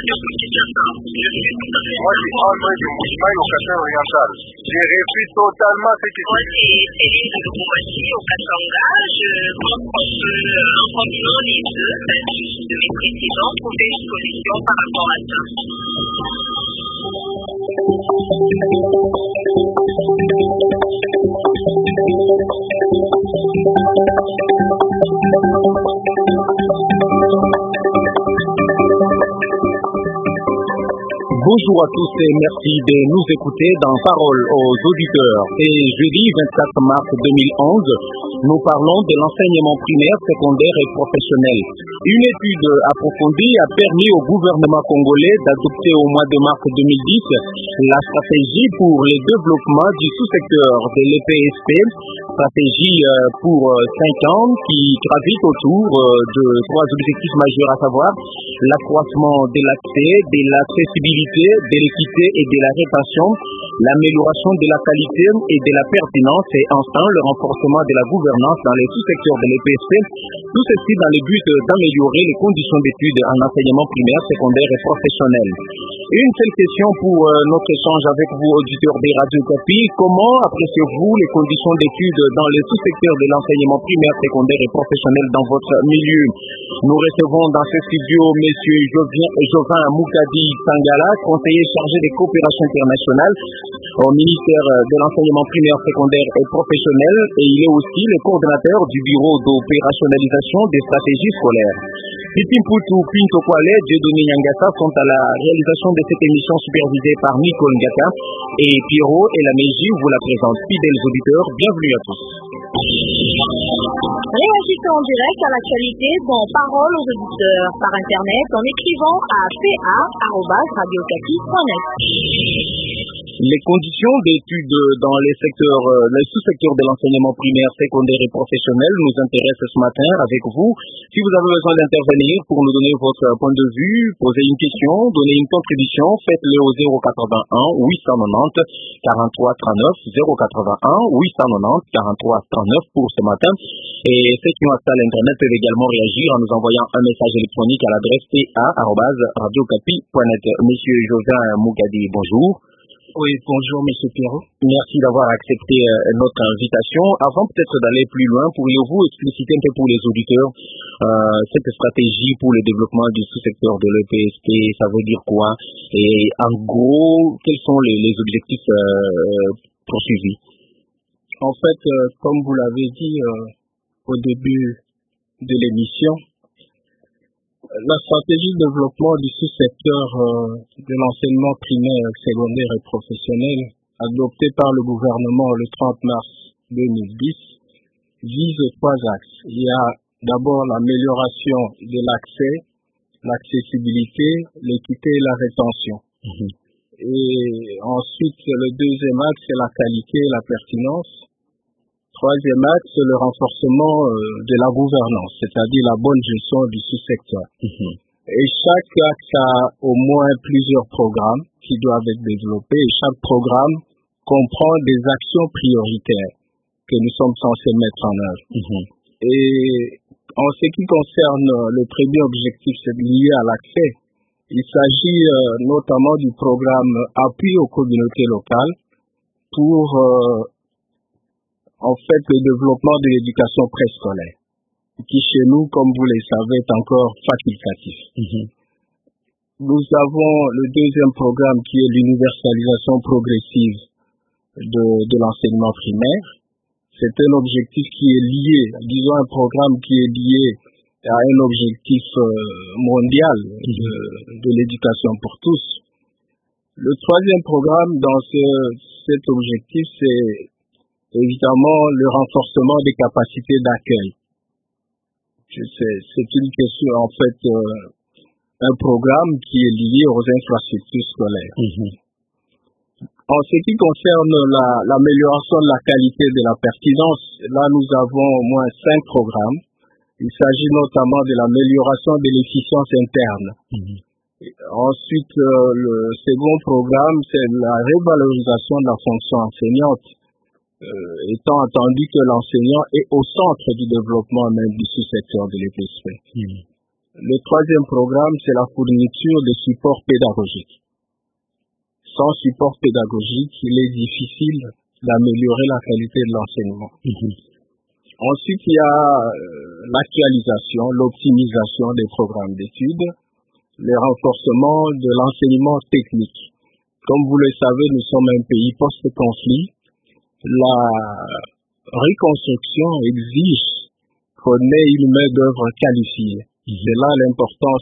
Moi, c'est André de Mouchmaï, locateur oriental. J'ai refusé totalement ce qui Moi, c'est Céline de Bourgogne, au Katanga. Je pense qu'on peut, en combinant les deux, de mes précédents, trouver une solution par rapport à ça. Bonjour à tous et merci de nous écouter dans Parole aux auditeurs. C'est jeudi 24 mars 2011. Nous parlons de l'enseignement primaire, secondaire et professionnel. Une étude approfondie a permis au gouvernement congolais d'adopter au mois de mars 2010 la stratégie pour le développement du sous-secteur de l'EPSP, stratégie pour 5 ans qui gravite autour de 3 objectifs majeurs, à savoir l'accroissement de l'accès, de l'accessibilité, de l'équité et de la rétention, l'amélioration de la qualité et de la pertinence et enfin le renforcement de la gouvernance dans les sous-secteurs de l'EPSP, tout ceci dans le but d'améliorer les conditions d'études en enseignement primaire, secondaire et professionnel. Une seule question pour notre échange avec vous, auditeurs des Radio Okapi. Comment appréciez-vous les conditions d'études dans les sous-secteurs de l'enseignement primaire, secondaire et professionnel dans votre milieu? Nous recevons dans ce studio M. Jovin Moukadi Tangala, conseiller chargé des coopérations internationales au ministère de l'enseignement primaire, secondaire et professionnel, et il est aussi le coordonnateur du bureau d'opérationnalisation des stratégies scolaires. Titi Mputu, Pinto Kwale, Dieudonné Nyangata sont à la réalisation de cette émission supervisée par Nicole Ngata et Pierrot et la Meiji vous la présente. Fidèles auditeurs, bienvenue à tous. Réagissez en direct à l'actualité dans Parole aux auditeurs par internet en écrivant à pa@radiocapi.net. Les conditions d'études dans les sous-secteurs de l'enseignement primaire, secondaire et professionnel nous intéressent ce matin avec vous. Si vous avez besoin d'intervenir pour nous donner votre point de vue, poser une question, donner une contribution, faites-le au 081 890 43 39, 081 890 43 39 pour ce matin. Et ceux qui ont accès à l'Internet peuvent également réagir en nous envoyant un message électronique à l'adresse ta@radiocapi.net. Monsieur Jovin Moukadi, bonjour. Oui, bonjour Monsieur Pierrot. Merci d'avoir accepté notre invitation. Avant peut-être d'aller plus loin, pourriez-vous expliciter un peu pour les auditeurs cette stratégie pour le développement du sous-secteur de l'EPSP, ça veut dire quoi? Et en gros, quels sont les objectifs poursuivis? En fait, comme vous l'avez dit au début de l'émission, la stratégie de développement du sous-secteur de l'enseignement primaire, secondaire et professionnel, adoptée par le gouvernement le 30 mars 2010, vise 3 axes. Il y a d'abord l'amélioration de l'accès, l'accessibilité, l'équité et la rétention. Et ensuite, le deuxième axe, c'est la qualité et la pertinence. Troisième axe, c'est le renforcement de la gouvernance, c'est-à-dire la bonne gestion du sous-secteur. Et chaque axe a au moins plusieurs programmes qui doivent être développés et chaque programme comprend des actions prioritaires que nous sommes censés mettre en œuvre. Et en ce qui concerne le premier objectif, c'est lié à l'accès. Il s'agit notamment du programme Appui aux communautés locales pour en fait le développement de l'éducation préscolaire, qui chez nous, comme vous le savez, est encore facultatif. Nous avons le deuxième programme qui est l'universalisation progressive de l'enseignement primaire. C'est un objectif qui est lié, disons un programme qui est lié à un objectif mondial de l'éducation pour tous. Le troisième programme dans cet objectif, c'est évidemment le renforcement des capacités d'accueil. C'est une question, en fait, un programme qui est lié aux infrastructures scolaires. En ce qui concerne l'amélioration de la qualité et de la pertinence, là nous avons au moins 5 programmes. Il s'agit notamment de l'amélioration de l'efficience interne. Ensuite, le second programme, c'est la revalorisation de la fonction enseignante, étant entendu que l'enseignant est au centre du développement même du sous-secteur de l'EPSP. Le troisième programme, c'est la fourniture de support pédagogique. Sans support pédagogique, il est difficile d'améliorer la qualité de l'enseignement. Ensuite, il y a l'actualisation, l'optimisation des programmes d'études, le renforcement de l'enseignement technique. Comme vous le savez, nous sommes un pays post-conflit. La reconstruction exige qu'on ait une main-d'œuvre qualifiée. C'est là l'importance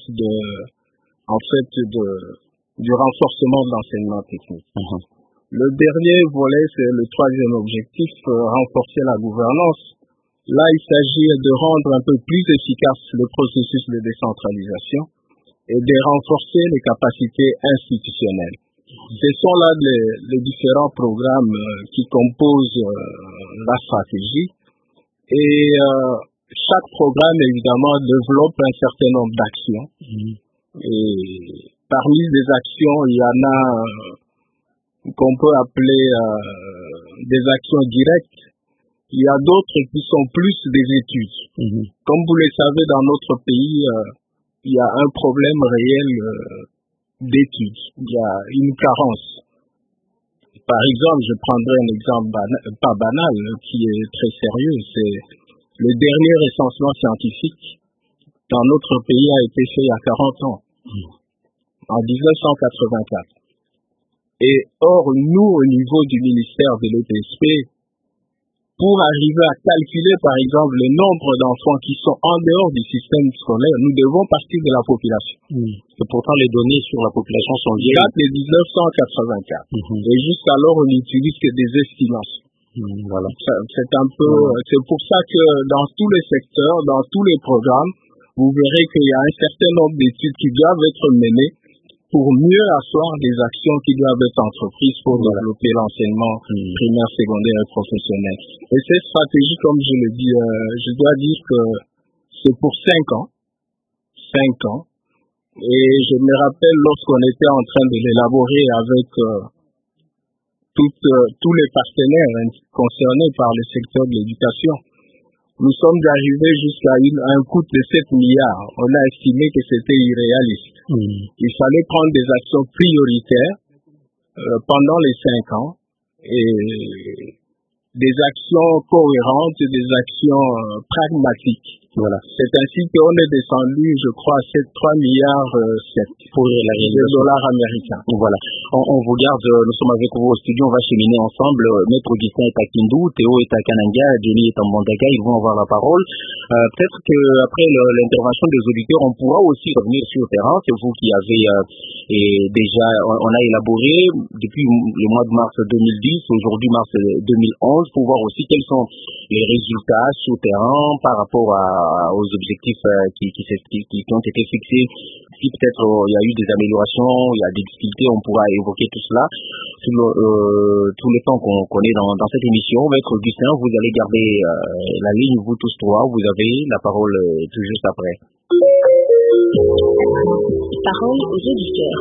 du renforcement de l'enseignement technique. Le dernier volet, c'est le troisième objectif, renforcer la gouvernance. Là, il s'agit de rendre un peu plus efficace le processus de décentralisation et de renforcer les capacités institutionnelles. Ce sont là les différents programmes qui composent la stratégie et chaque programme, évidemment, développe un certain nombre d'actions. Et parmi les actions, il y en a qu'on peut appeler des actions directes. Il y a d'autres qui sont plus des études. Comme vous le savez, dans notre pays, il y a un problème réel d'études. Il y a une carence. Par exemple, je prendrai un exemple pas banal, qui est très sérieux. C'est le dernier recensement scientifique dans notre pays a été fait il y a 40 ans, en 1984. Et or, nous, au niveau du ministère de l'EPSP, pour arriver à calculer, par exemple, le nombre d'enfants qui sont en dehors du système scolaire, nous devons partir de la population. Et pourtant, les données sur la population sont vieilles. Datent de 1984. Et jusqu'alors, on n'utilise que des estimations. Voilà. C'est pour ça que dans tous les secteurs, dans tous les programmes, vous verrez qu'il y a un certain nombre d'études qui doivent être menées pour mieux asseoir des actions qui doivent être entreprises pour développer l'enseignement primaire, secondaire et professionnel. Et cette stratégie, comme je le dis, je dois dire que c'est pour 5 ans. 5 ans. Et je me rappelle lorsqu'on était en train de l'élaborer avec tous les partenaires concernés par le secteur de l'éducation, nous sommes arrivés jusqu'à un coût de 7 milliards. On a estimé que c'était irréaliste. Il fallait prendre des actions prioritaires pendant les 5 ans et des actions cohérentes, des actions pragmatiques. Voilà. C'est ainsi qu'on est descendu, je crois, à 3 milliards pour de dollars américains. Voilà. On vous garde, nous sommes avec vous au studio, on va cheminer ensemble. Maître Augustin est à Kindu, Théo est à Kananga, Johnny est à Mbandaka, ils vont avoir la parole. Peut-être qu'après l'intervention des auditeurs, on pourra aussi revenir sur le terrain. C'est vous qui avez déjà, on a élaboré depuis le mois de mars 2010, aujourd'hui mars 2011, pour voir aussi quels sont les résultats sur le terrain par rapport aux objectifs qui ont été fixés. Si peut-être il y a eu des améliorations, il y a des difficultés, on pourra évoquer tout cela tout le temps qu'on est dans cette émission. Maître Augustin, vous allez garder la ligne, vous tous trois, vous avez la parole tout juste après. Parole aux auditeurs.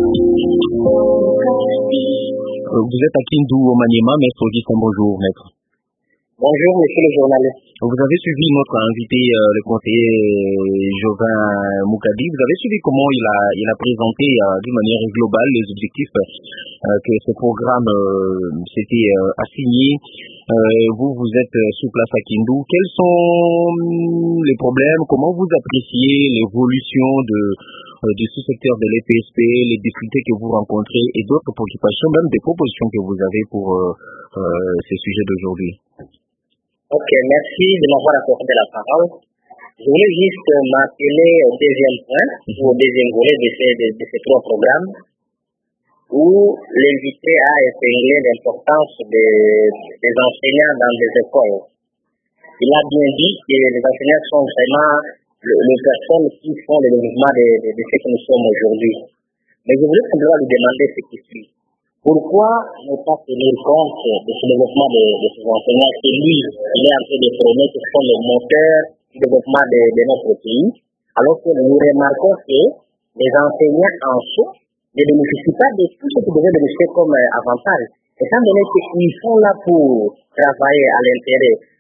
Vous êtes à Kindu, au Maniema, Maître Augustin, bonjour, maître. Bonjour, monsieur le journaliste. Vous avez suivi notre invité, le conseiller Jovin Moukadi. Vous avez suivi comment il a présenté d'une manière globale les objectifs que ce programme s'était assigné. Vous êtes sur place à Kindu. Quels sont les problèmes? Comment vous appréciez l'évolution du sous-secteur de l'EPSP, les difficultés que vous rencontrez et d'autres préoccupations, même des propositions que vous avez pour ces sujets d'aujourd'hui? Ok, merci de m'avoir accordé la parole. Je voulais juste m'appeler au deuxième point, ou au deuxième volet de ces trois programmes, où l'invité a épinglé l'importance des enseignants dans les écoles. Il a bien dit que les enseignants sont vraiment les personnes qui font le développement de ce que nous sommes aujourd'hui. Mais je voulais simplement lui demander ce qui suit. Pourquoi ne pas tenir compte de ce développement de ces enseignants que lui, il est en train de prôner que ce sont les moteurs du développement de notre pays, alors que nous remarquons que les enseignants en soi ne bénéficient pas de tout ce qu'ils devaient bénéficier comme avantage. Étant donné qu'ils sont là pour travailler à l'intérêt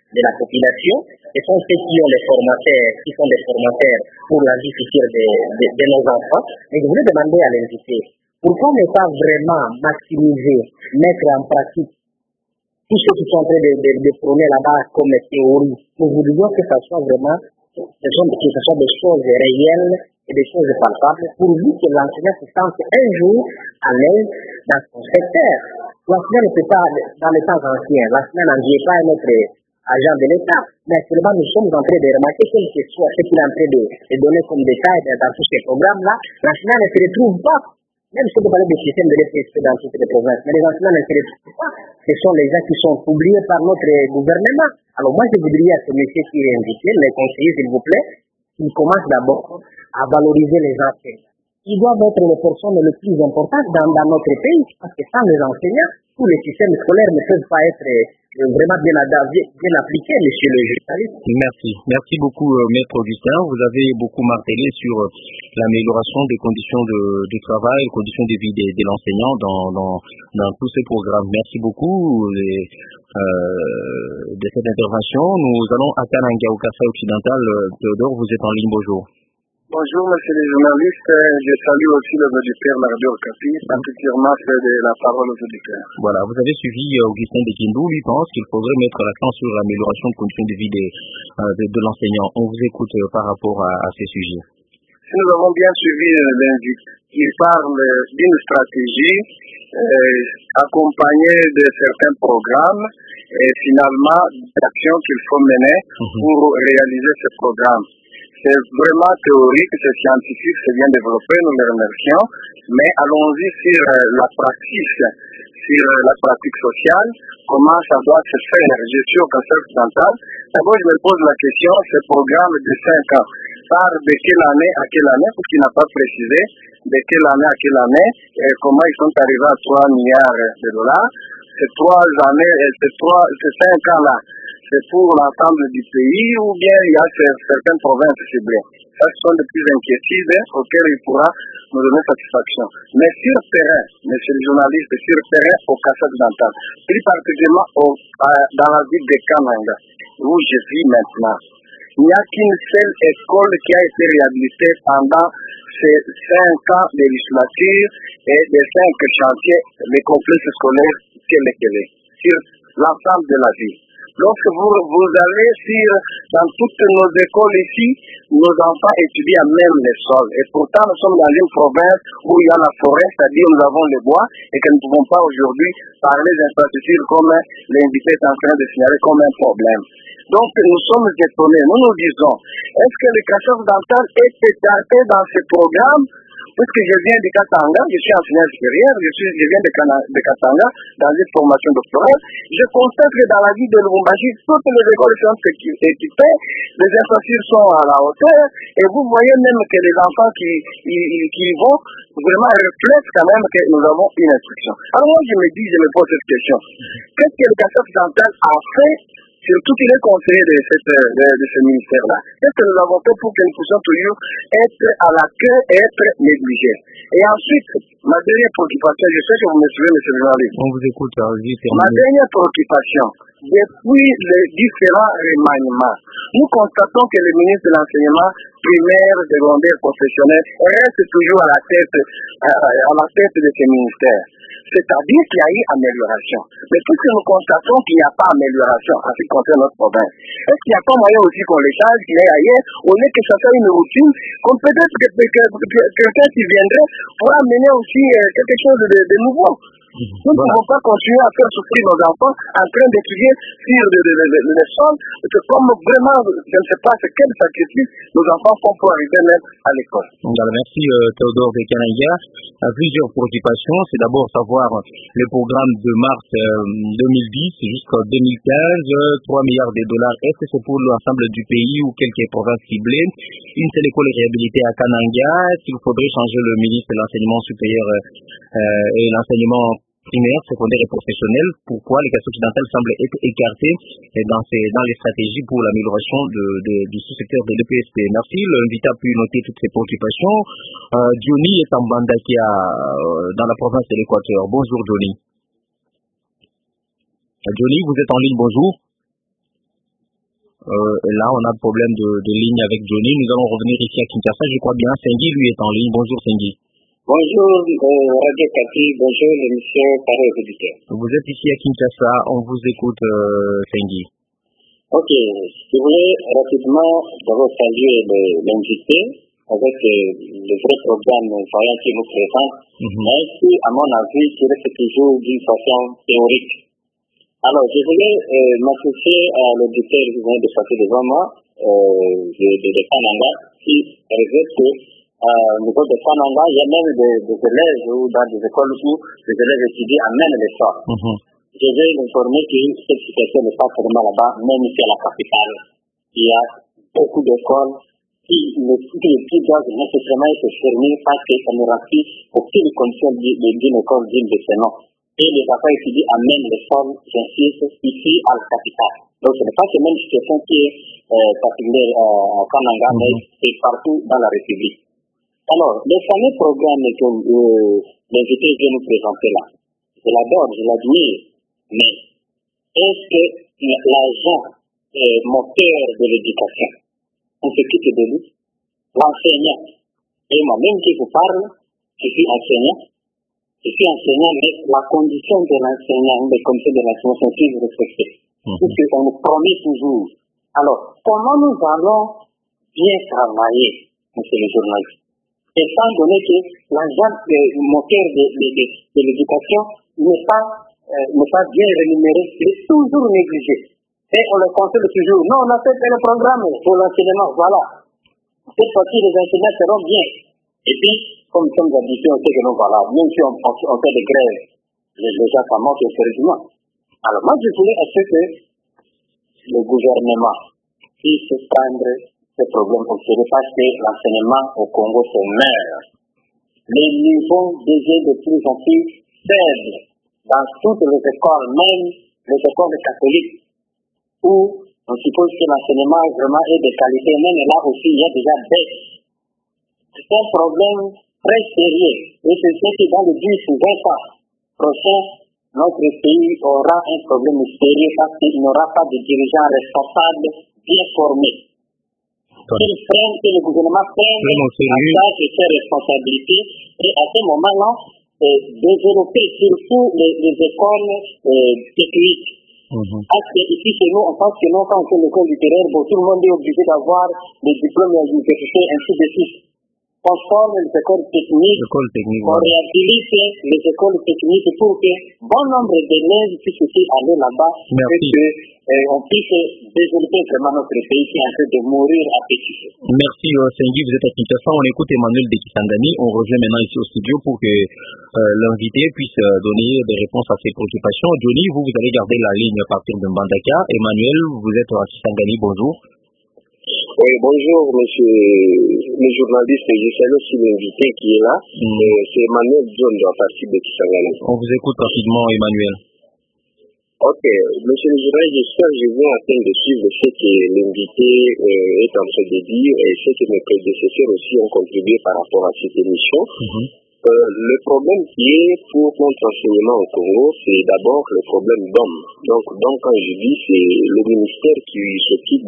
de la population. Ce sont ceux qui ont qui sont des formateurs pour la vie future de nos enfants. Et je voulais demander à l'invité, pourquoi ne pas vraiment maximiser, mettre en pratique tout ce qui sont en train de prôner là-bas comme théorie. Nous voudrions que ça soit vraiment, que ce soit des choses réelles et des choses palpables, pourvu que l'enseignant se sente un jour à l'aise dans son secteur. L'enseignant ne peut pas, dans les temps anciens, l'enseignant n'enviait pas notre agent de l'État, mais actuellement nous sommes en train de remarquer quel que soit ce qu'il est en train de donner comme détail dans tous ces programmes-là, l'enseignant ne se retrouve pas. Même si vous parlez du système de l'EPSP dans toutes les provinces, mais les enseignants ne se retrouvent pas. Ce sont les gens qui sont oubliés par notre gouvernement. Alors moi, je voudrais à ce monsieur qui est invité, les conseillers, s'il vous plaît, qu'il commence d'abord à valoriser les enseignants. Ils doivent être les personnes les plus importantes dans notre pays, parce que sans les enseignants, tous les systèmes scolaires ne peuvent pas être vraiment bien appliqués, monsieur le journaliste. Merci beaucoup, Maître Augustin. Vous avez beaucoup martelé sur l'amélioration des conditions de travail, les conditions de vie de l'enseignant dans tous ces programmes. Merci beaucoup de cette intervention. Nous allons à Kananga, au Kasaï occidental. Théodore, vous êtes en ligne, bonjour. Bonjour, monsieur les journalistes. Je salue aussi les auditeurs de Radio Okapi, particulièrement ceux de la parole aux auditeurs. Voilà, vous avez suivi Augustin Dekindou, lui pense qu'il faudrait mettre l'accent sur l'amélioration des conditions de vie de l'enseignant. On vous écoute par rapport à ces sujets. Si nous avons bien suivi l'invité, il parle d'une stratégie accompagnée de certains programmes et finalement d'actions qu'il faut mener pour réaliser ces programmes. C'est vraiment théorique, c'est scientifique, c'est bien développé, nous les remercions, mais allons-y sur la pratique sociale, comment ça doit se faire. Je suis au Kasaï occidental. D'abord, je me pose la question, ce programme de 5 ans, part de quelle année à quelle année, parce qu'il n'a pas précisé, de quelle année à quelle année, et comment ils sont arrivés à 3 milliards de dollars. Ces 3 années, ces 5 ans-là, c'est pour l'ensemble du pays ou bien il y a certaines provinces ciblées. Ça, ce sont des plus inquiétudes auxquelles il pourra nous donner satisfaction. Mais sur le terrain, monsieur le journaliste, sur le terrain au Kasaï occidental, plus particulièrement dans la ville de Kananga, où je vis maintenant, il n'y a qu'une seule école qui a été réhabilitée pendant ces 5 ans de législature et des 5 chantiers, les complexes scolaires sur l'ensemble de la ville. Lorsque vous allez dans toutes nos écoles ici, nos enfants étudient même les sols. Et pourtant, nous sommes dans une province où il y a la forêt, c'est-à-dire nous avons les bois, et que nous ne pouvons pas aujourd'hui parler d'infrastructures comme l'invité est en train de signaler comme un problème. Donc, nous sommes étonnés. Nous nous disons, est-ce que le Kasaï occidental est écarté dans ce programme? Puisque je viens de Katanga, je suis enseignant supérieur, je viens de Katanga dans une formation doctorale, je constate que dans la ville de Lubumbashi, toutes les écoles sont équipées, les infrastructures sont à la hauteur, et vous voyez même que les enfants qui y vont vraiment reflètent quand même que nous avons une instruction. Alors moi je me pose cette question. Qu'est-ce que le Kasaï occidental a fait? Surtout qu'il est conseiller de ce ministère-là. Qu'est-ce que nous avons fait pour que nous puissions toujours être à la queue et être négligés? Et ensuite, ma dernière préoccupation, je sais que vous me suivez, monsieur le journaliste. On vous écoute, ma dernière préoccupation, depuis les différents remaniements, nous constatons que le ministre de l'enseignement primaire, secondaire, professionnel reste toujours à la tête de ce ministère. C'est-à-dire qu'il y a eu amélioration. Mais puisque nous constatons qu'il n'y a pas amélioration en ce qui concerne notre province, est-ce qu'il n'y a pas moyen aussi qu'on les change, qu'il y ait ailleurs, au lieu que ça soit une routine, qu'on peut-être que quelqu'un qui viendrait pourra amener aussi quelque chose de nouveau? Nous ne pouvons pas continuer à faire souffrir nos enfants en train d'étudier sur les sols, comme vraiment, je ne sais pas quel sacrifice nos enfants font pour arriver même à l'école. Merci Théodore de Kananga. Plusieurs préoccupations. C'est d'abord savoir le programme de mars 2010 jusqu'en 2015, 3 milliards de dollars. Est-ce que c'est pour l'ensemble du pays ou quelques provinces ciblées? Une seule école réhabilitée à Kananga. S'il faudrait changer le ministre de l'enseignement supérieur et l'enseignement primaire, secondaire et professionnel, pourquoi les Kasaï occidental semblent être écartés dans les stratégies pour l'amélioration du sous-secteur de l'EPSP. Merci, l'invité a pu noter toutes ces préoccupations. Johnny est en Bandakia, dans la province de l'Équateur. Bonjour Johnny. Johnny, vous êtes en ligne, bonjour. là, on a problème de ligne avec Johnny. Nous allons revenir ici à Kinshasa. Je crois bien, Sengi, lui, est en ligne. Bonjour, Sengi. Bonjour, Radio Kati. Bonjour, l'émission Parole aux auditeurs. Vous êtes ici à Kinshasa. On vous écoute, Sengi. Ok. Je voulais rapidement d'abord saluer l'invité avec le vrai programme voyant qui nous présente, mais qui, à mon avis, serait toujours d'une façon théorique. Alors, je voulais m'associer à l'auditeur qui vient de passer devant moi, de Kananga, qui révèle que au niveau de Kananga, il y a même des élèves ou dans des écoles où les élèves étudient amènent les sorts. Je vais informer que cette situation n'est pas seulement là-bas, même ici à la capitale. Il y a beaucoup d'écoles qui doivent nécessairement être fermées parce que ça ne remplit aucune condition d'une école digne de ce nom. Et les enfants étudient amènent les formes, j'insiste, ici à la capitale. Donc ce n'est pas seulement une situation qui est particulière à Kananga, mais c'est partout dans la République. Alors, le fameux programme que l'invité vient nous présenter là, je l'adore, je l'admire, mais est-ce que l'agent est moteur de l'éducation? On s'occupe de lui, l'enseignant. Et moi-même qui vous parle, je suis enseignant, mais la condition de l'enseignant, les conditions de l'enseignant sont toujours respectées. Puisqu'on nous promet toujours. Alors, comment nous allons bien travailler, monsieur le journaliste? Étant donné que l'agent moteur de l'éducation n'est pas bien rémunéré, il est toujours négligé. Et on le conseille toujours. Non, on a fait le programme pour l'enseignement, voilà. Cette fois-ci, les enseignants seront bien. Et puis, comme nous sommes habitués, on sait que nous, voilà, même si on fait des grèves, les gens s'en moquent sérieusement. Alors, moi, je voulais à ce que le gouvernement puisse prendre ce problème au sérieux parce que l'enseignement au Congo se meurt. Les niveaux devient de plus en plus faibles dans toutes les écoles, même les écoles catholiques, où on suppose que l'enseignement vraiment est de qualité, même là aussi il y a déjà baisse. C'est un problème très sérieux et c'est ce que dans les 10 ou 20 ans prochains, notre pays aura un problème sérieux parce qu'il n'aura pas de dirigeants responsables bien formés. Que le gouvernement prenne en charge ses responsabilités et à ce moment-là, développer surtout les écoles techniques. Parce que ici chez nous, on pense que non, quand on fait l'école littéraire, bon, tout le monde est obligé d'avoir des diplômes à l'université, ainsi de suite. On forme les écoles techniques, on réhabilite les écoles techniques pour que bon nombre d'élèves puissent aussi aller là-bas et qu'on puisse développer vraiment notre pays qui est en train de mourir à petit feu. Merci Sengi, vous êtes à Kinshasa. On écoute Emmanuel de Kisangani. On revient maintenant ici au studio pour que l'invité puisse donner des réponses à ses préoccupations. Johnny, vous allez garder la ligne à partir de Mbandaka. Emmanuel, vous êtes à Kisangani. Bonjour. Oui, bonjour, monsieur le journaliste. Je salue aussi l'invité qui est là. C'est Emmanuel John de la partie de Kisangani. On vous écoute rapidement, Emmanuel. Ok, monsieur le journaliste, j'espère que je viens en train de suivre ce que l'invité est en train de dire et ce que mes prédécesseurs aussi ont contribué par rapport à cette émission. Le problème qui est pour notre enseignement au Congo, c'est d'abord le problème d'hommes. Donc quand je dis, c'est le ministère qui s'occupe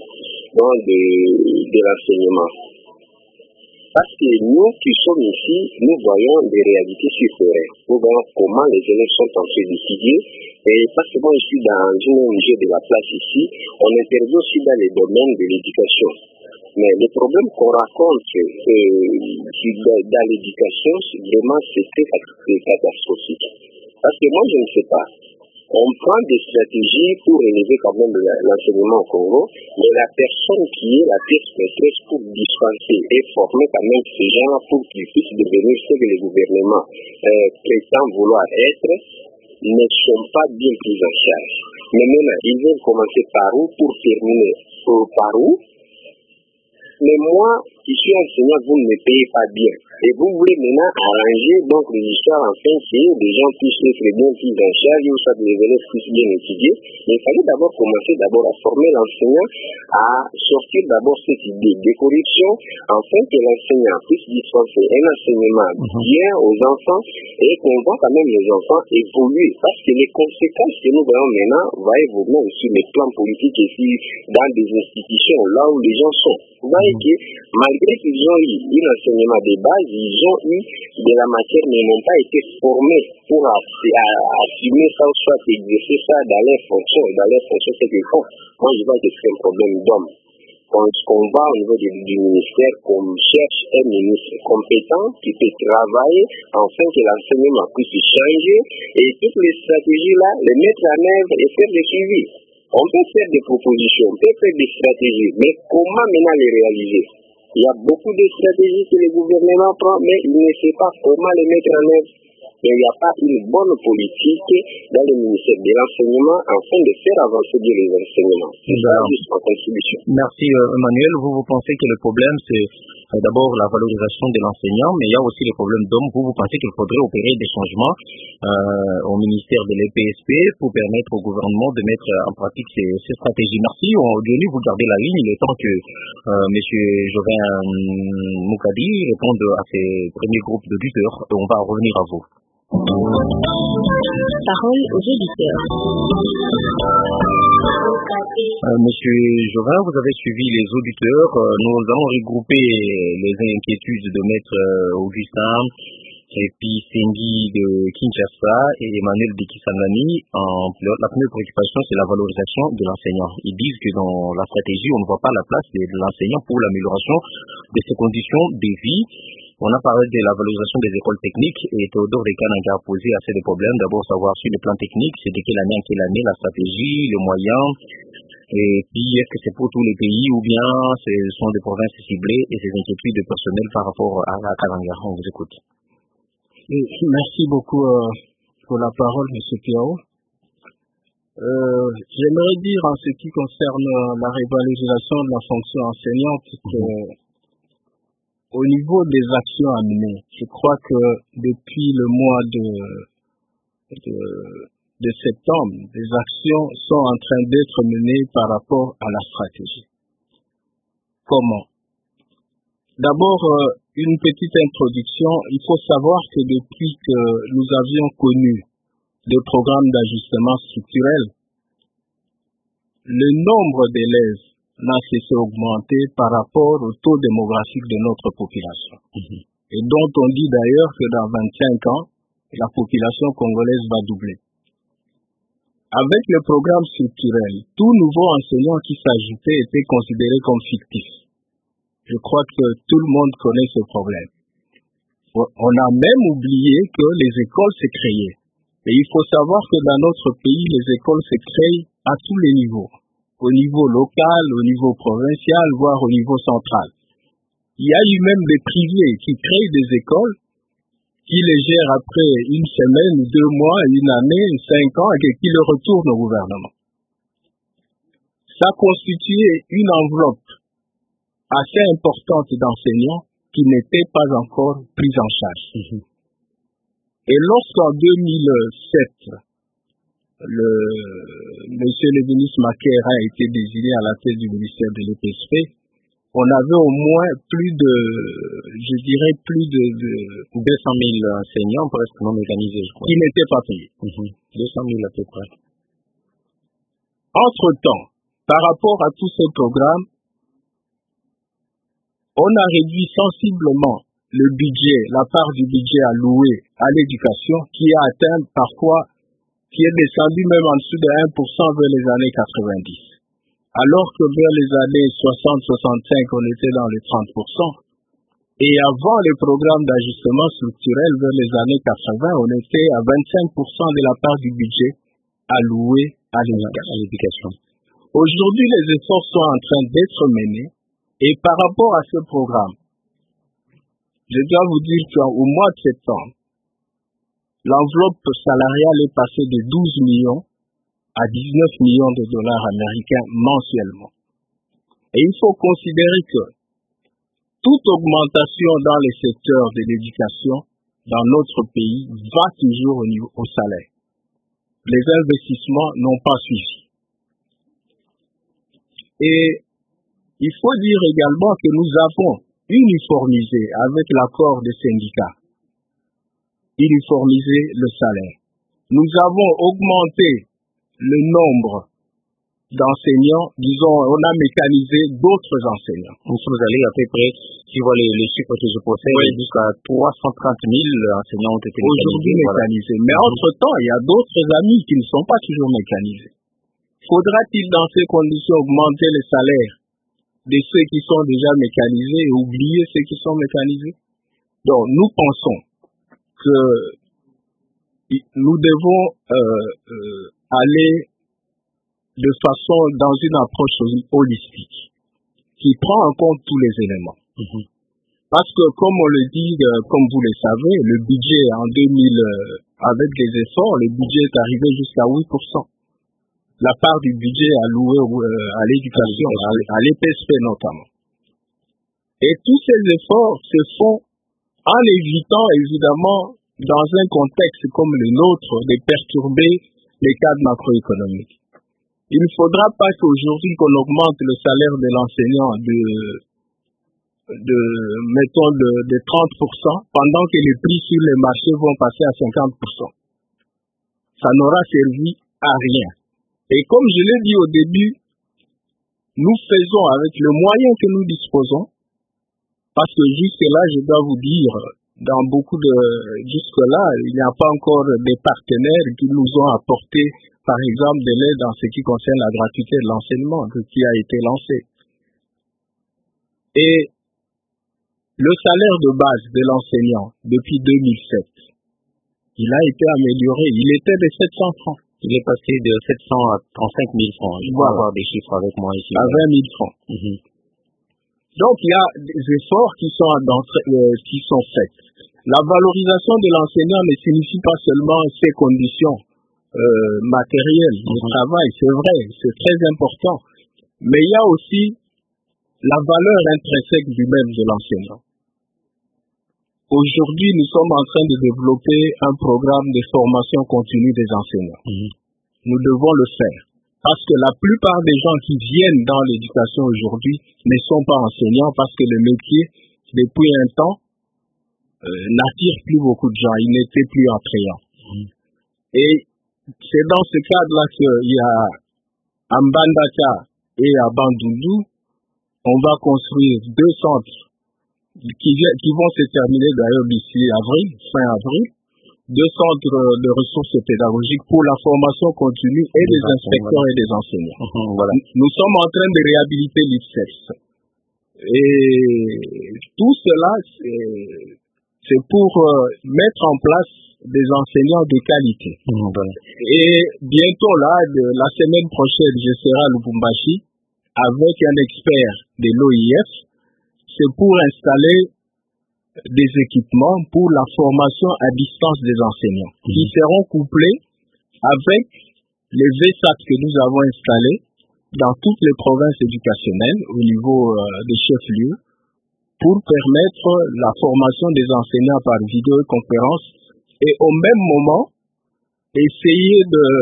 de l'enseignement. Parce que nous qui sommes ici, nous voyons des réalités sur terrain. Nous voyons comment les élèves sont en train d'étudier. Et parce que moi je suis dans une ONG de la place ici, on intervient aussi dans les domaines de l'éducation. Mais le problème qu'on raconte dans l'éducation, c'est très catastrophique. Parce que moi je ne sais pas. On prend des stratégies pour élever quand même l'enseignement au Congo, mais la personne qui est la pièce maîtresse pour dispenser et former quand même ces gens pour qu'ils puissent devenir ce que le gouvernement prétend vouloir être, ne sont pas bien pris en charge. Mais maintenant, ils veulent commencer par où pour terminer par où? Mais moi, institution enseignante, vous ne me payez pas bien. Et vous voulez maintenant arranger donc les histoires enfin que les gens puissent être bien pris en charge ou ça les élèves puissent bien étudier. Mais il fallait d'abord commencer à former l'enseignant à sortir d'abord cette idée de corruption afin que l'enseignant puisse dispenser un enseignement bien aux enfants et qu'on voit quand même les enfants évoluer. Parce que les conséquences que nous voyons maintenant vont évoluer sur les plans politiques et puis dans des institutions là où les gens sont. Vous voyez que malgré qu'ils ont eu un enseignement de base, ils ont eu de la matière mais n'ont pas été formés pour assumer ça ou soit exercer ça dans leurs fonctions. Dans leurs fonctions, c'est qu'ils font. Moi, je vois que c'est un problème d'homme. Quand on va au niveau du ministère, qu'on cherche un ministre compétent qui peut travailler afin que l'enseignement puisse changer et toutes les stratégies-là, les mettre en œuvre et faire des suivis. On peut faire des propositions, on peut faire des stratégies, mais comment maintenant les réaliser? Il y a beaucoup de stratégies que le gouvernement prend, mais il ne sait pas comment les mettre en œuvre. Mais il n'y a pas une bonne politique dans le ministère de l'enseignement afin de faire avancer les enseignements. C'est ça juste ma contribution. Merci Emmanuel. Vous pensez que le problème c'est d'abord la valorisation de l'enseignant, mais il y a aussi le problème d'hommes. Vous pensez qu'il faudrait opérer des changements au ministère de l'EPSP pour permettre au gouvernement de mettre en pratique ces stratégies. Merci. Denis, vous gardez la ligne. Il est temps que M. Jorin Moukadi réponde à ces premiers groupes d'auditeurs. On va revenir à vous. Parole aux auditeurs. Monsieur Jorin, vous avez suivi les auditeurs. Nous allons regrouper les inquiétudes de Maître Augustin et puis Sengi de Kinshasa et Emmanuel de Kisangani. La première préoccupation, c'est la valorisation de l'enseignant. Ils disent que dans la stratégie, on ne voit pas la place de l'enseignant pour l'amélioration de ses conditions de vie. On a parlé de la valorisation des écoles techniques et Théodore Dekananga a posé assez de problèmes. D'abord, savoir sur le plan technique, c'est de quelle année en quelle année, la stratégie, les moyens, et puis est-ce que c'est pour tous les pays ou bien ce sont des provinces ciblées et ces inquiétudes personnelles par rapport à la Kalanga. On vous écoute. Merci beaucoup pour la parole, M. Piao. J'aimerais dire en ce qui concerne la révalorisation de la fonction enseignante que au niveau des actions à mener, je crois que depuis le mois de septembre, des actions sont en train d'être menées par rapport à la stratégie. Comment? D'abord, une petite introduction. Il faut savoir que depuis que nous avions connu des programmes d'ajustement structurel, le nombre d'élèves n'a cessé d'augmenter par rapport au taux démographique de notre population. Et dont on dit d'ailleurs que dans 25 ans, la population congolaise va doubler. Avec le programme structurel, tout nouveau enseignant qui s'ajoutait était considéré comme fictif. Je crois que tout le monde connaît ce problème. On a même oublié que les écoles s'est créées. Et il faut savoir que dans notre pays, les écoles se créent à tous les niveaux. Au niveau local, au niveau provincial, voire au niveau central. Il y a eu même des privés qui créent des écoles, qui les gèrent après une semaine, 2 mois, une année, 5 ans, et qui le retournent au gouvernement. Ça constituait une enveloppe assez importante d'enseignants qui n'étaient pas encore pris en charge. Et lorsqu'en 2007, Monsieur le ministre Macaire a été désigné à la tête du ministère de l'EPSP, on avait au moins plus de 200 000 enseignants presque non mécanisés, je crois. Qui n'étaient pas payés. 200 000 à peu près. Entre-temps, par rapport à tous ces programmes, on a réduit sensiblement le budget, la part du budget alloué à l'éducation qui a atteint parfois, qui est descendu même en dessous de 1% vers les années 90. Alors que vers les années 60-65, on était dans les 30%. Et avant les programmes d'ajustement structurel, vers les années 80, on était à 25% de la part du budget alloué à l'éducation. Aujourd'hui, les efforts sont en train d'être menés. Et par rapport à ce programme, je dois vous dire qu'au mois de septembre, l'enveloppe salariale est passée de 12 millions à 19 millions de dollars américains mensuellement. Et il faut considérer que toute augmentation dans les secteurs de l'éducation dans notre pays va toujours au salaire. Les investissements n'ont pas suivi. Et il faut dire également que nous avons uniformisé avec l'accord des syndicats, uniformisé le salaire. Nous avons augmenté le nombre d'enseignants, disons, on a mécanisé d'autres enseignants. Nous sommes allés à peu près, si vous voyez les chiffres que je possède, jusqu'à 330 000 enseignants ont été aujourd'hui mécanisés. Mais entre-temps, il y a d'autres amis qui ne sont pas toujours mécanisés. Faudra-t-il dans ces conditions augmenter les salaires de ceux qui sont déjà mécanisés et oublier ceux qui sont mécanisés? Donc, nous pensons que nous devons aller de façon dans une approche holistique qui prend en compte tous les éléments. Parce que, comme on le dit, comme vous le savez, le budget en 2000, avec des efforts, le budget est arrivé jusqu'à 8%. La part du budget alloué à l'éducation, à l'EPSP notamment. Et tous ces efforts se font en évitant, évidemment, dans un contexte comme le nôtre, de perturber les cadres macroéconomiques. Il ne faudra pas qu'aujourd'hui qu'on augmente le salaire de l'enseignant de 30% pendant que les prix sur les marchés vont passer à 50%. Ça n'aura servi à rien. Et comme je l'ai dit au début, nous faisons avec le moyen que nous disposons, parce que jusque-là, je dois vous dire, jusque-là, il n'y a pas encore des partenaires qui nous ont apporté, par exemple, de l'aide en ce qui concerne la gratuité de l'enseignement qui a été lancé. Et le salaire de base de l'enseignant depuis 2007, il a été amélioré. Il était de 700 francs. Il est passé de 700 à 35 000 francs. Je dois avoir des chiffres avec moi ici. À 20 000 francs. Donc, il y a des efforts qui sont faits. La valorisation de l'enseignant ne signifie pas seulement ses conditions matérielles de travail. C'est vrai, c'est très important. Mais il y a aussi la valeur intrinsèque du même de l'enseignant. Aujourd'hui, nous sommes en train de développer un programme de formation continue des enseignants. Nous devons le faire. Parce que la plupart des gens qui viennent dans l'éducation aujourd'hui ne sont pas enseignants parce que le métier, depuis un temps, n'attire plus beaucoup de gens. Il n'était plus attrayant. Et c'est dans ce cadre-là qu'il y a à Mbandaka et à Bandundu, on va construire 2 centres qui vont se terminer d'ailleurs d'ici fin avril, 2 centres de ressources pédagogiques pour la formation continue et des inspecteurs et des enseignants. Nous sommes en train de réhabiliter l'IPSES. Et tout cela, c'est pour mettre en place des enseignants de qualité. Et bientôt là, la semaine prochaine, je serai à Lubumbashi avec un expert de l'OIF. C'est pour installer des équipements pour la formation à distance des enseignants qui seront couplés avec les VSAT que nous avons installés dans toutes les provinces éducationnelles au niveau des chefs-lieux pour permettre la formation des enseignants par vidéoconférence et au même moment essayer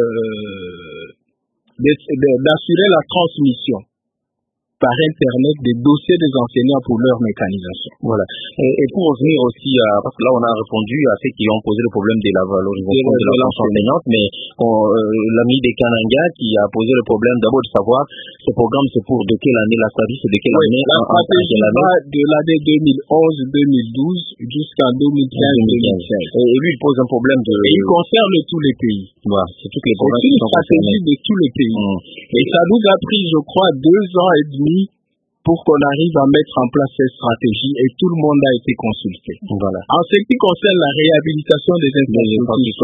d'assurer la transmission par Internet des dossiers des enseignants pour leur mécanisation. Voilà. Et pour revenir aussi parce que là on a répondu à ceux qui ont posé le problème de la valorisation de l'enseignante, mais l'ami de Kananga qui a posé le problème d'abord de savoir ce programme c'est pour de quelle année la stratégie, c'est de quelle année? La stratégie va de l'année 2011-2012 jusqu'en 2015-2016. Et lui il pose un problème Et il concerne tous les pays. Voilà, c'est toutes les provinces. C'est une stratégie de tous les pays. Et ça nous a pris, je crois, 2 ans et demi pour qu'on arrive à mettre en place cette stratégie et tout le monde a été consulté. Voilà. En ce qui concerne la réhabilitation des infrastructures,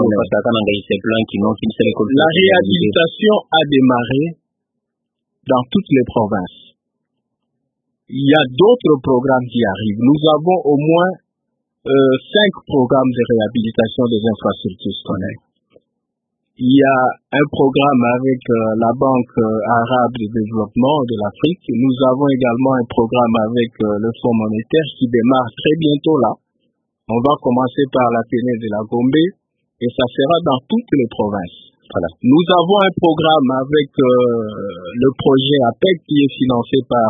la réhabilitation a démarré dans toutes les provinces. Il y a d'autres programmes qui arrivent. Nous avons au moins 5 programmes de réhabilitation des infrastructures scolaires. Il y a un programme avec la Banque arabe de développement de l'Afrique. Nous avons également un programme avec le Fonds monétaire qui démarre très bientôt là. On va commencer par la péninsule de la Gombe et ça sera dans toutes les provinces. Voilà. Nous avons un programme avec le projet APEC qui est financé par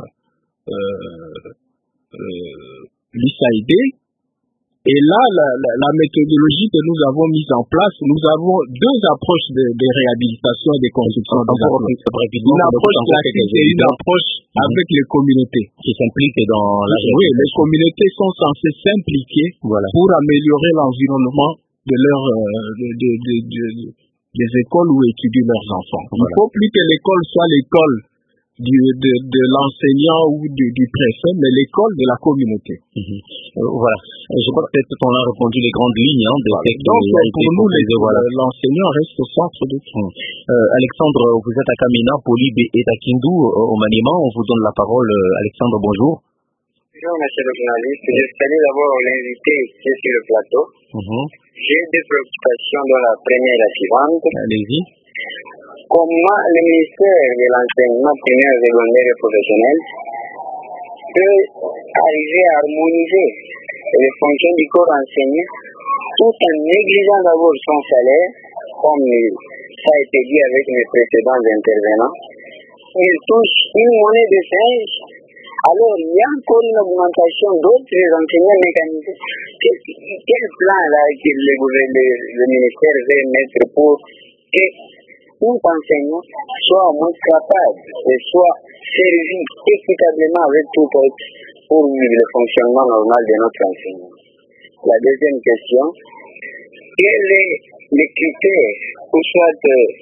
l'USAID. Et là, la méthodologie que nous avons mise en place, nous avons deux approches de réhabilitation et de construction des emplois. Une approche classique et une approche avec les communautés. Qui s'impliquent dans la Oui, les communautés sont censées s'impliquer pour améliorer l'environnement de des écoles où étudient leurs enfants. Il ne faut plus que l'école soit l'école de l'enseignant ou du préfet, mais l'école de la communauté. Voilà. Je crois que peut-être on a répondu les grandes lignes des textes. Donc, pour nous, l'enseignant reste au centre de tout. Alexandre, vous êtes à Kamina, Polybe et à Kindu, au Maniema. On vous donne la parole. Alexandre, bonjour. Bonjour, monsieur le journaliste. Je salue d'abord l'invité ici sur le plateau. J'ai des préoccupations dont la première est la suivante. Allez-y. Comment le ministère de l'enseignement primaire, secondaire et professionnel peut arriver à harmoniser les fonctions du corps enseignant tout en négligeant d'abord son salaire, comme ça a été dit avec mes précédents intervenants. Il touche une monnaie de singe. Alors, il y a encore une augmentation d'autres enseignants mécanisés. Quel plan là que le ministère veut mettre pour que tout enseignant soit au moins capable et soit servi équitablement avec tout autre pour le fonctionnement normal de notre enseignement? La deuxième question, quels sont les critères ou soit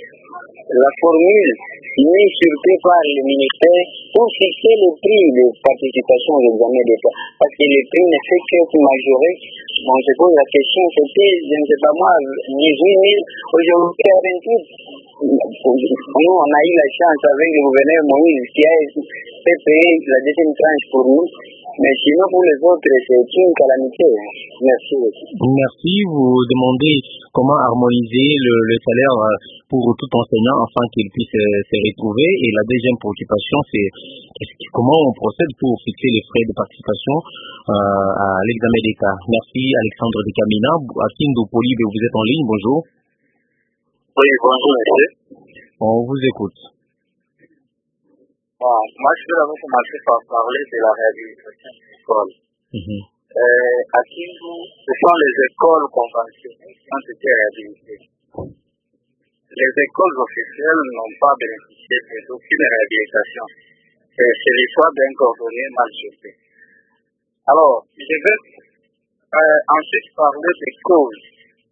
la formule mise sur pied par le ministère pour fixer le prix de participation aux examens d'État? Parce que le prix ne fait qu'être majoré. On se pose la question, c'était, je ne sais pas moi, 18 000, aujourd'hui à 28. Nous, on a eu la chance avec le gouverneur Moïse qui a fait payer la deuxième tranche pour nous. Mais sinon, pour les autres, c'est une calamité. Merci. Merci. Vous demandez comment harmoniser le salaire pour tout enseignant afin qu'il puisse se retrouver. Et la deuxième préoccupation, c'est comment on procède pour fixer les frais de participation à l'examen d'État. Merci Alexandre de Kamina. À Kindu Polybe, vous êtes en ligne. Bonjour. Oui, bonjour monsieur. On vous écoute. Moi, je vais d'abord commencer par parler de la réhabilitation des écoles. À Kindu, ce sont les écoles conventionnelles qui ont été réhabilitées. Les écoles officielles n'ont pas bénéficié d'aucune réhabilitation. C'est l'histoire d'un cordonnier mal jeté. Alors, je vais ensuite parler des causes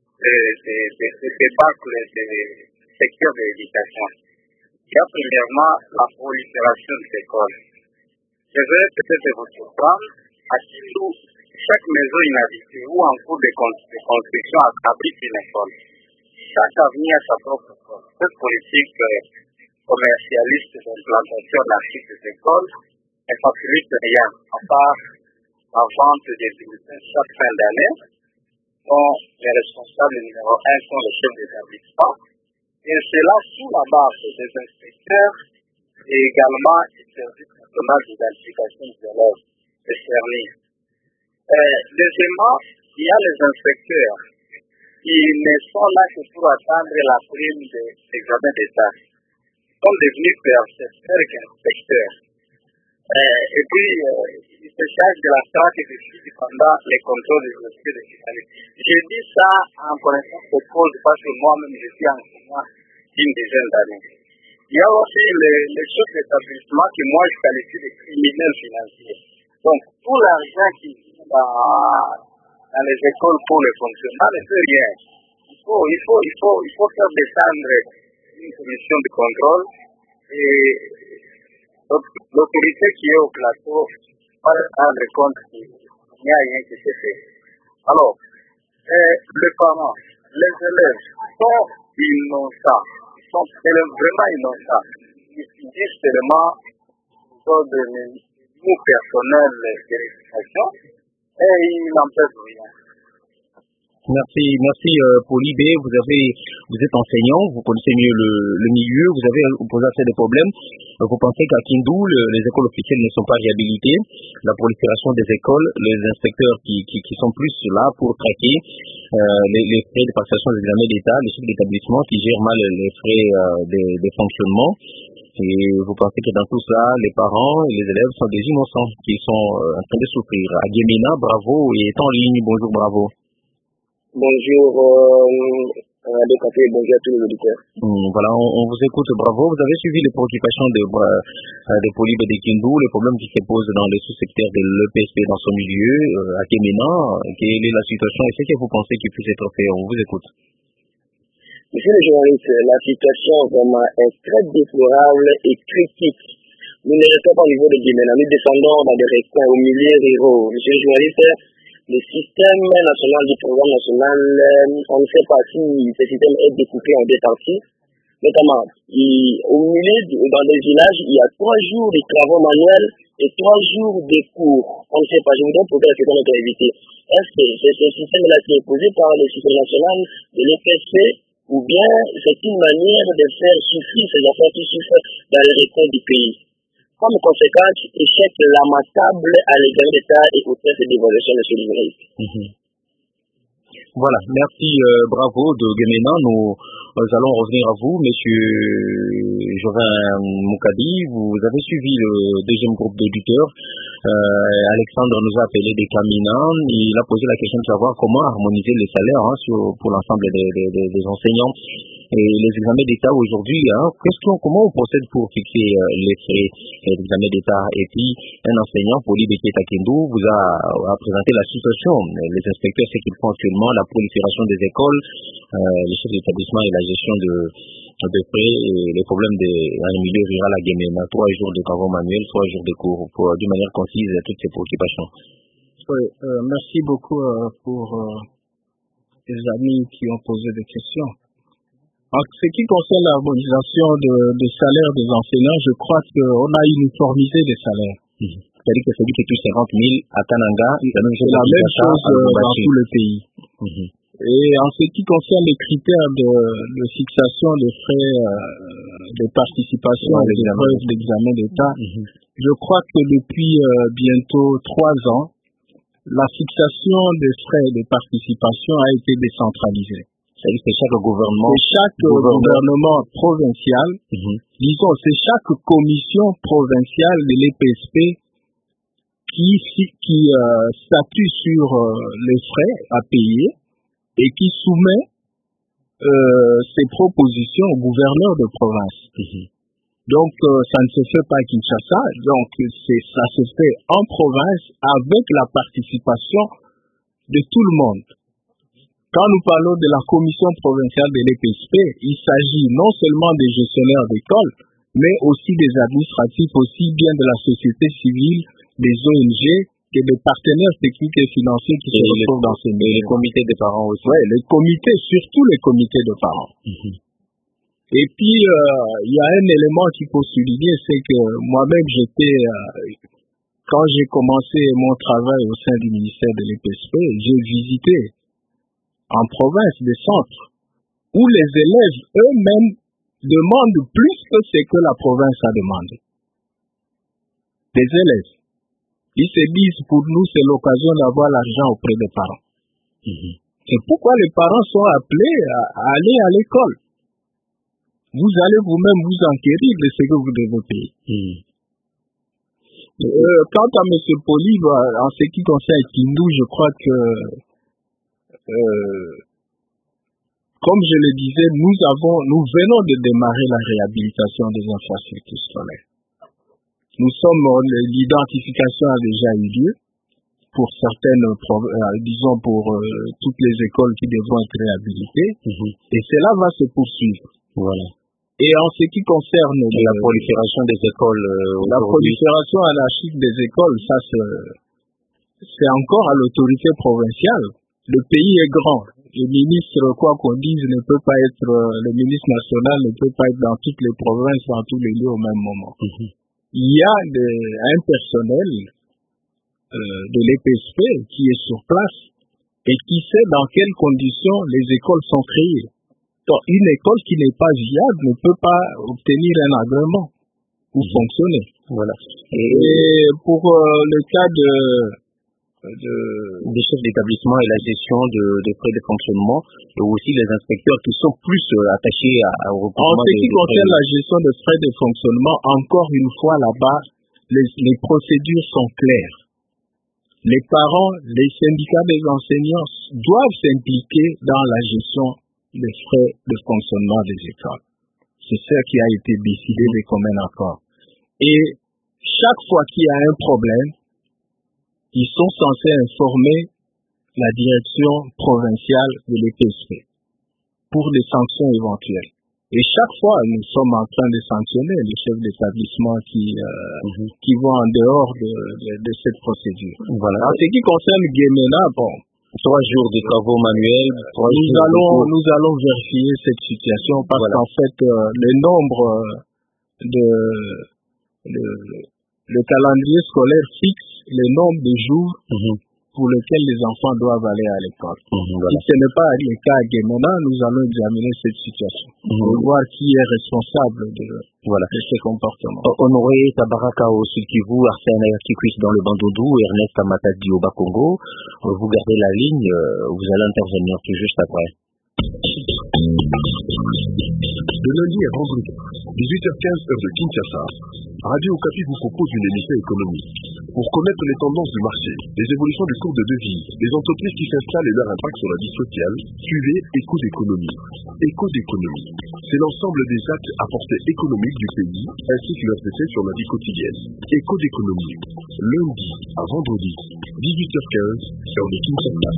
des débâcles des secteurs de l'éducation. Il y a premièrement la prolifération des écoles. Je vais peut-être vous surprendre, à Kindu, chaque maison inhabitée ou en cours de construction abrite une école. Chaque avenue a sa propre école. Cette politique commercialiste d'implantation d'archives des écoles ne facilite rien, à part la vente des bulletins chaque fin d'année, dont les responsables numéro 1 sont les chefs d'établissement. Et cela sous la base des inspecteurs et également du service national d'identification des élèves, le CERNI. Deuxièmement, il y a les inspecteurs qui ne sont là que pour attendre la prime de l'examen d'État. Ils sont devenus percepteurs qu'inspecteurs. Et puis, ils se chargent de la traque des filles pendant les contrôles des dossiers de fiscalité. Je dis ça en connaissance de cause parce que moi-même je suis enseignant d'une dizaine d'années. Il y a aussi les chefs d'établissement que moi je qualifie de criminels financiers. Donc, tout l'argent qui est dans les écoles pour les fonctionnaires ne fait rien. Il faut faire descendre une commission de contrôle et l'autorité qui est au plateau va rendre compte qu'il n'y a rien qui se fait. Alors, les parents, les élèves sont innocents, sont vraiment innocents. Ils disent seulement de nous personnels de l'éducation et ils n'en peuvent rien. Merci Polybé, vous êtes enseignant, vous connaissez mieux le milieu, vous avez posé assez de problèmes. Vous pensez qu'à Kindu, les écoles officielles ne sont pas réhabilitées, la prolifération des écoles, les inspecteurs qui sont plus là pour traquer les frais de passation des examens d'État, les chefs d'établissement qui gèrent mal les frais des fonctionnements. Et vous pensez que dans tout ça, les parents et les élèves sont des innocents qui sont en train de souffrir. À Gemina, Bravo est en ligne. Bonjour Bravo. Bonjour Radio Café, bonjour à tous les auditeurs. Voilà, on vous écoute, Bravo. Vous avez suivi les préoccupations de Polybé de Kindu, les problèmes qui se posent dans les sous-secteurs de l'EPSP dans son milieu, à Gemina. Quelle est la situation et ce que vous pensez qu'il puisse être fait? On vous écoute. Monsieur le journaliste, la situation vraiment est très déplorable et critique. Nous ne restons pas au niveau de Gemina, nous descendons dans des recoins au milieu ruraux. Monsieur le journaliste, le système national du programme national, on ne sait pas si ce système est découpé en deux parties. Notamment, au milieu, dans des villages, il y a 3 jours de travaux manuels et 3 jours de cours. On ne sait pas, je voudrais poser la question pour éviter. Est-ce que c'est ce système-là qui est posé par le système national de l'EPSP ou bien c'est une manière de faire souffrir ces affaires qui souffrent dans les recoins du pays? Comme conséquence, échec lamentable à l'égard de l'État et au test d'évaluation de ce journaliste. Voilà, merci Bravo de Gemina. Nous allons revenir à vous, monsieur Jovin Moukadi. Vous avez suivi le deuxième groupe d'auditeurs. Alexandre nous a appelé des Caminans. Il a posé la question de savoir comment harmoniser les salaires pour l'ensemble des enseignants. Et les examens d'État aujourd'hui, comment on procède pour fixer les frais d'examen d'État? Et puis, un enseignant, Polybé Kindu, vous a présenté la situation. Les inspecteurs, ce qu'ils font actuellement, la prolifération des écoles, les chefs d'établissement et la gestion de frais et les problèmes dans le milieu rural à Gemina. 3 jours de travaux manuels, 3 jours de cours, d'une manière concise, toutes ces préoccupations. Oui, merci beaucoup pour les amis qui ont posé des questions. En ce qui concerne l'harmonisation des salaires des enseignants, je crois qu'on a uniformisé les salaires. C'est-à-dire que celui qui touche 50 000 à Kananga, c'est la même chose dans tout le pays. Et en ce qui concerne les critères de fixation des frais de participation à l'épreuve d'examen d'État, je crois que depuis bientôt 3 ans, la fixation des frais de participation a été décentralisée. C'est-à-dire que chaque gouvernement provincial, disons, c'est chaque commission provinciale de l'EPSP qui statue sur les frais à payer et qui soumet ses propositions au gouverneur de province. Donc, ça ne se fait pas à Kinshasa, donc ça se fait en province avec la participation de tout le monde. Quand nous parlons de la commission provinciale de l'EPSP, il s'agit non seulement des gestionnaires d'école, mais aussi des administratifs, aussi bien de la société civile, des ONG, que des partenaires techniques et financiers qui se retrouvent dans ces milieux. Et les comités de parents aussi. Oui, les comités, surtout les comités de parents. Et puis, il y a un élément qu'il faut souligner, c'est que moi-même, quand j'ai commencé mon travail au sein du ministère de l'EPSP, j'ai visité en province des centres où les élèves eux-mêmes demandent plus que ce que la province a demandé. Des élèves. Ils se disent, pour nous, c'est l'occasion d'avoir l'argent auprès des parents. C'est pourquoi les parents sont appelés à aller à l'école. Vous allez vous-même vous enquérir de ce que vous devez payer. Quant à M. Polybé, en ce qui concerne Kindu, je crois que comme je le disais, nous venons de démarrer la réhabilitation des infrastructures scolaires. L'identification a déjà eu lieu pour certaines, pour toutes les écoles qui devront être réhabilitées, et cela va se poursuivre. Voilà. Et en ce qui concerne la prolifération des écoles, la prolifération anarchique des écoles, ça c'est encore à l'autorité provinciale. Le pays est grand. Le ministre, quoi qu'on dise, le ministre national ne peut pas être dans toutes les provinces, dans tous les lieux au même moment. Il y a un personnel de l'EPSP qui est sur place et qui sait dans quelles conditions les écoles sont créées. Donc, une école qui n'est pas viable ne peut pas obtenir un agrément pour fonctionner. Voilà. Et pour le cas des chefs d'établissement et la gestion des frais de fonctionnement, et aussi les inspecteurs qui sont plus attachés au recouvrement. En ce qui concerne la gestion des frais de fonctionnement, encore une fois là-bas, les procédures sont claires. Les parents, les syndicats des enseignants doivent s'impliquer dans la gestion des frais de fonctionnement des écoles. C'est ce qui a été décidé de commun accord. Et chaque fois qu'il y a un problème, ils sont censés informer la direction provinciale de l'EPSP pour des sanctions éventuelles. Et chaque fois, nous sommes en train de sanctionner les chefs d'établissement qui vont en dehors de cette procédure. Voilà. En ce qui concerne Guémena, 3 jours de travaux manuels. Nous allons vérifier cette situation parce qu'en fait, le nombre le calendrier scolaire fixe le nombre de jours pour lesquels les enfants doivent aller à l'école. Voilà. Si ce n'est pas le cas à Guémena, nous allons examiner cette situation pour voir qui est responsable de ces comportements. Honoré Tabaraka au Sud Kivu, Arsène Ayakikuis dans le Bandundu, Ernest Amatadi au Bas-Congo, vous gardez la ligne, vous allez intervenir tout juste après. De lundi à vendredi, 18h15 heure de Kinshasa, Radio Okapi vous propose une émission économique. Pour connaître les tendances du marché, les évolutions du cours de devise, les entreprises qui s'installent et leur impact sur la vie sociale, suivez Écho d'économie. Écho d'économie, c'est l'ensemble des actes à portée économique du pays, ainsi que leurs effets sur la vie quotidienne. Écho d'économie, lundi à vendredi, 18h15 heure de Kinshasa.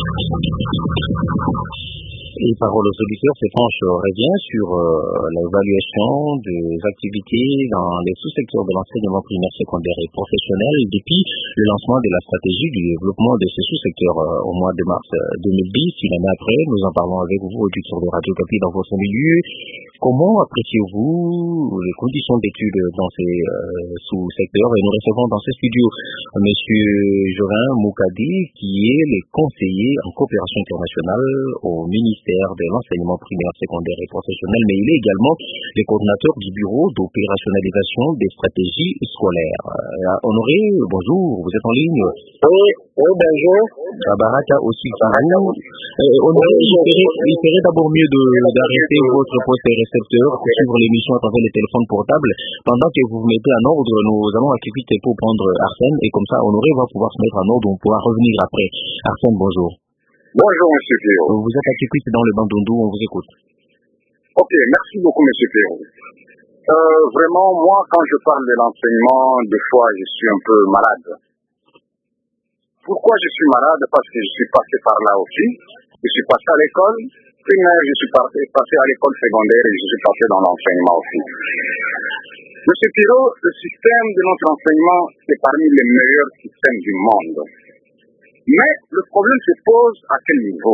Et Parole aux auditeurs, c'est Franche revient sur l'évaluation des activités dans les sous-secteurs de l'enseignement primaire, secondaire et professionnel depuis le lancement de la stratégie du développement de ces sous-secteurs au mois de mars 2010. Une année après, nous en parlons avec vous, auditeurs de Radio Okapi dans votre milieu. Comment appréciez-vous les conditions d'études dans ces sous-secteurs? Et nous recevons dans ce studio Monsieur Jorin Moukadi, qui est le conseiller en coopération internationale au ministère de l'enseignement primaire, secondaire et professionnel, mais il est également le coordinateur du bureau d'opérationnalisation des stratégies scolaires. Honoré, bonjour, vous êtes en ligne? Oui, bonjour. Tabaraka aussi, Honoré, il serait d'abord mieux d'arrêter votre poste de récepteur pour suivre l'émission à travers les téléphones portables. Pendant que vous vous mettez en ordre, nous allons activiter pour prendre Arsène, et comme ça, Honoré va pouvoir se mettre en ordre, on pourra revenir après. Arsène, bonjour. Bonjour, M. Péro. Vous êtes à Kikwit dans le Bandundu, on vous écoute. Ok, merci beaucoup, M. Péro. Vraiment, moi, quand je parle de l'enseignement, des fois, je suis un peu malade. Pourquoi je suis malade? Parce que je suis passé par là aussi. Je suis passé à l'école primaire, je suis passé à l'école secondaire et je suis passé dans l'enseignement aussi. Monsieur Péro, le système de notre enseignement est parmi les meilleurs systèmes du monde. Mais le problème se pose à quel niveau?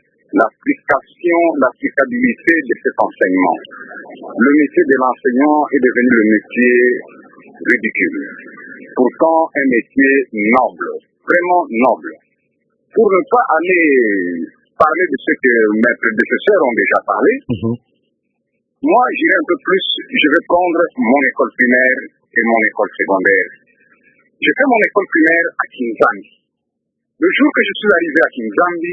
L'applicabilité de cet enseignement. Le métier de l'enseignant est devenu le métier ridicule. Pourtant, un métier noble, vraiment noble. Pour ne pas aller parler de ce que mes prédécesseurs ont déjà parlé, moi, j'irai un peu plus, je vais prendre mon école primaire et mon école secondaire. J'ai fait mon école primaire à Kinzambi. Le jour que je suis arrivé à Kinzambi,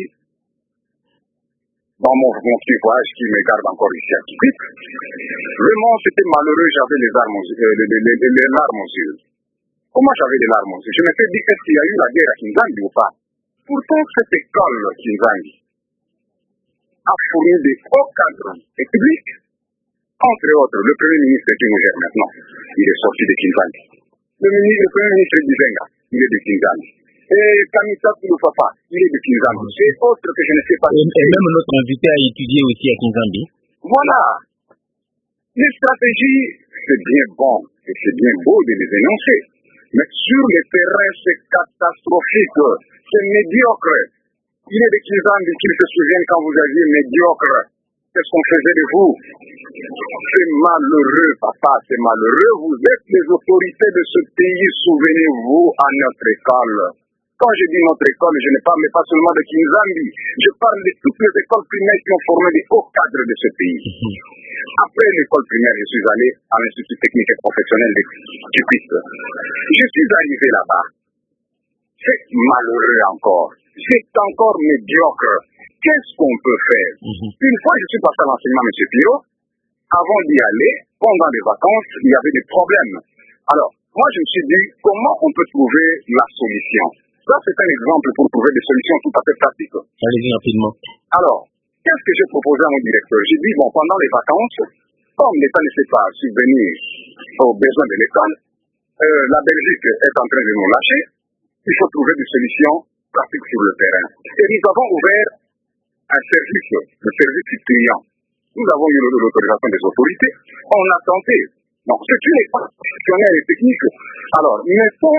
dans mon petit voyage qui me garde encore ici à Kikwit, vraiment c'était malheureux, j'avais les larmes aux yeux. Comment j'avais les larmes aux yeux? Je me suis dit, est-ce qu'il y a eu la guerre à Kinzambi ou pas? Pourtant, cette école Kinzambi a fourni des hauts cadres publics, entre autres, le Premier ministre est Niger maintenant, il est sorti de Kinzambi. Le Premier ministre Dizenga, il est de Kinzambi. Et Kamisa Kouloufapa, il est de Kinzambi. C'est autre que je ne sais pas. Et même notre invité a étudié aussi à Kinzambi. Voilà. Les stratégies, c'est bien bon et c'est bien beau de les énoncer. Mais sur le terrain, c'est catastrophique. C'est médiocre. Il est de Kinzambi qui se souviennent quand vous aviez médiocre. Qu'est-ce qu'on faisait de vous? C'est malheureux, papa, c'est malheureux. Vous êtes les autorités de ce pays. Souvenez-vous à notre école. Quand je dis notre école, je ne parle pas seulement de Kinzambi, je parle de toutes les écoles primaires qui ont formé des hauts cadres de ce pays. Après l'école primaire, je suis allé à l'Institut technique et professionnel de Kikwit. Je suis arrivé là-bas. C'est malheureux encore. C'est encore médiocre. Qu'est-ce qu'on peut faire? Une fois, je suis passé à l'enseignement, M. Piro. Avant d'y aller, pendant les vacances, il y avait des problèmes. Alors, moi, je me suis dit, comment on peut trouver la solution? Ça, c'est un exemple pour trouver des solutions tout à fait pratiques. Allez-y rapidement. Alors, qu'est-ce que j'ai proposé à mon directeur? J'ai dit, bon, pendant les vacances, comme l'État ne sait pas subvenir aux besoins de l'école, la Belgique est en train de nous lâcher, il faut trouver des solutions pratiques sur le terrain. Et nous avons ouvert un service, le service client. Nous avons eu l'autorisation des autorités, on a tenté. Donc, ce qui n'est pas fonctionnel et technique. Alors, mettons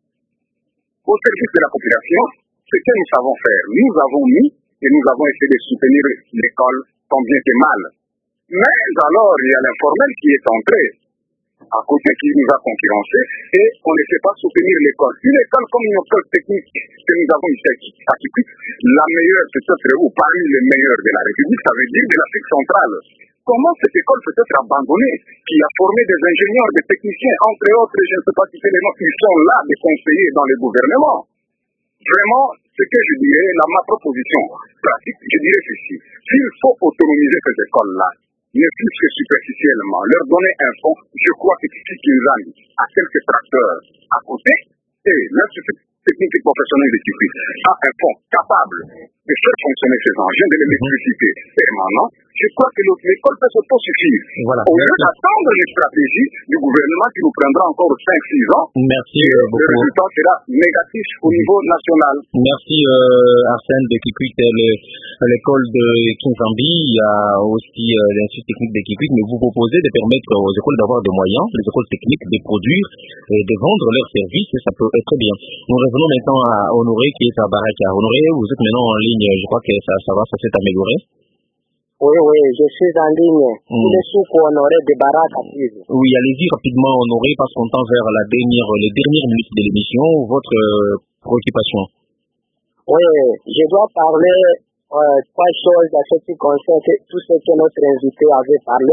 au service de la population ce que nous savons faire. Nous avons mis et nous avons essayé de soutenir l'école tant bien que mal. Mais alors, il y a l'informel qui est entré à côté, qui nous a concurrencé, et on ne sait pas soutenir l'école. Une école comme une école technique que nous avons ici à Kikwit, la meilleure peut-être, ou parmi les meilleures de la République, ça veut dire de l'Afrique centrale. Comment cette école peut être abandonnée, qui a formé des ingénieurs, des techniciens, entre autres, je ne sais pas citer les noms, qui sont là, des conseillers dans le gouvernement. Vraiment, ce que je dirais, ma proposition pratique, je dirais ceci. S'il faut autonomiser ces écoles-là, ne plus que superficiellement, leur donner un fonds, je crois que si Kinzambi a quelques tracteurs à côté, et l'Institut technique et professionnel de Kikwit a un fonds capable de faire fonctionner ces engins de l'électricité permanent, je crois que l'école peut s'autosuffire. Voilà. Au lieu d'attendre une stratégie du gouvernement qui nous prendra encore 5-6 ans, merci beaucoup. Le résultat sera négatif au niveau national. Merci Arsène de Kikwit, l'école de Kinzambi, il y a aussi l'Institut technique de Kikwit, mais vous proposez de permettre aux écoles d'avoir des moyens, les écoles techniques, de produire et de vendre leurs services, et ça peut être très bien. Nous revenons maintenant à Honoré qui est à Baraka. Honoré, vous êtes maintenant en ligne, je crois que ça s'est amélioré. Oui, je suis en ligne. Le souk Honoré de Baraka. Oui, allez-y rapidement Honoré, parce qu'on tend vers les dernières minutes de l'émission. Votre préoccupation? Oui, je dois parler trois choses à ce qui concerne tout ce que notre invité avait parlé.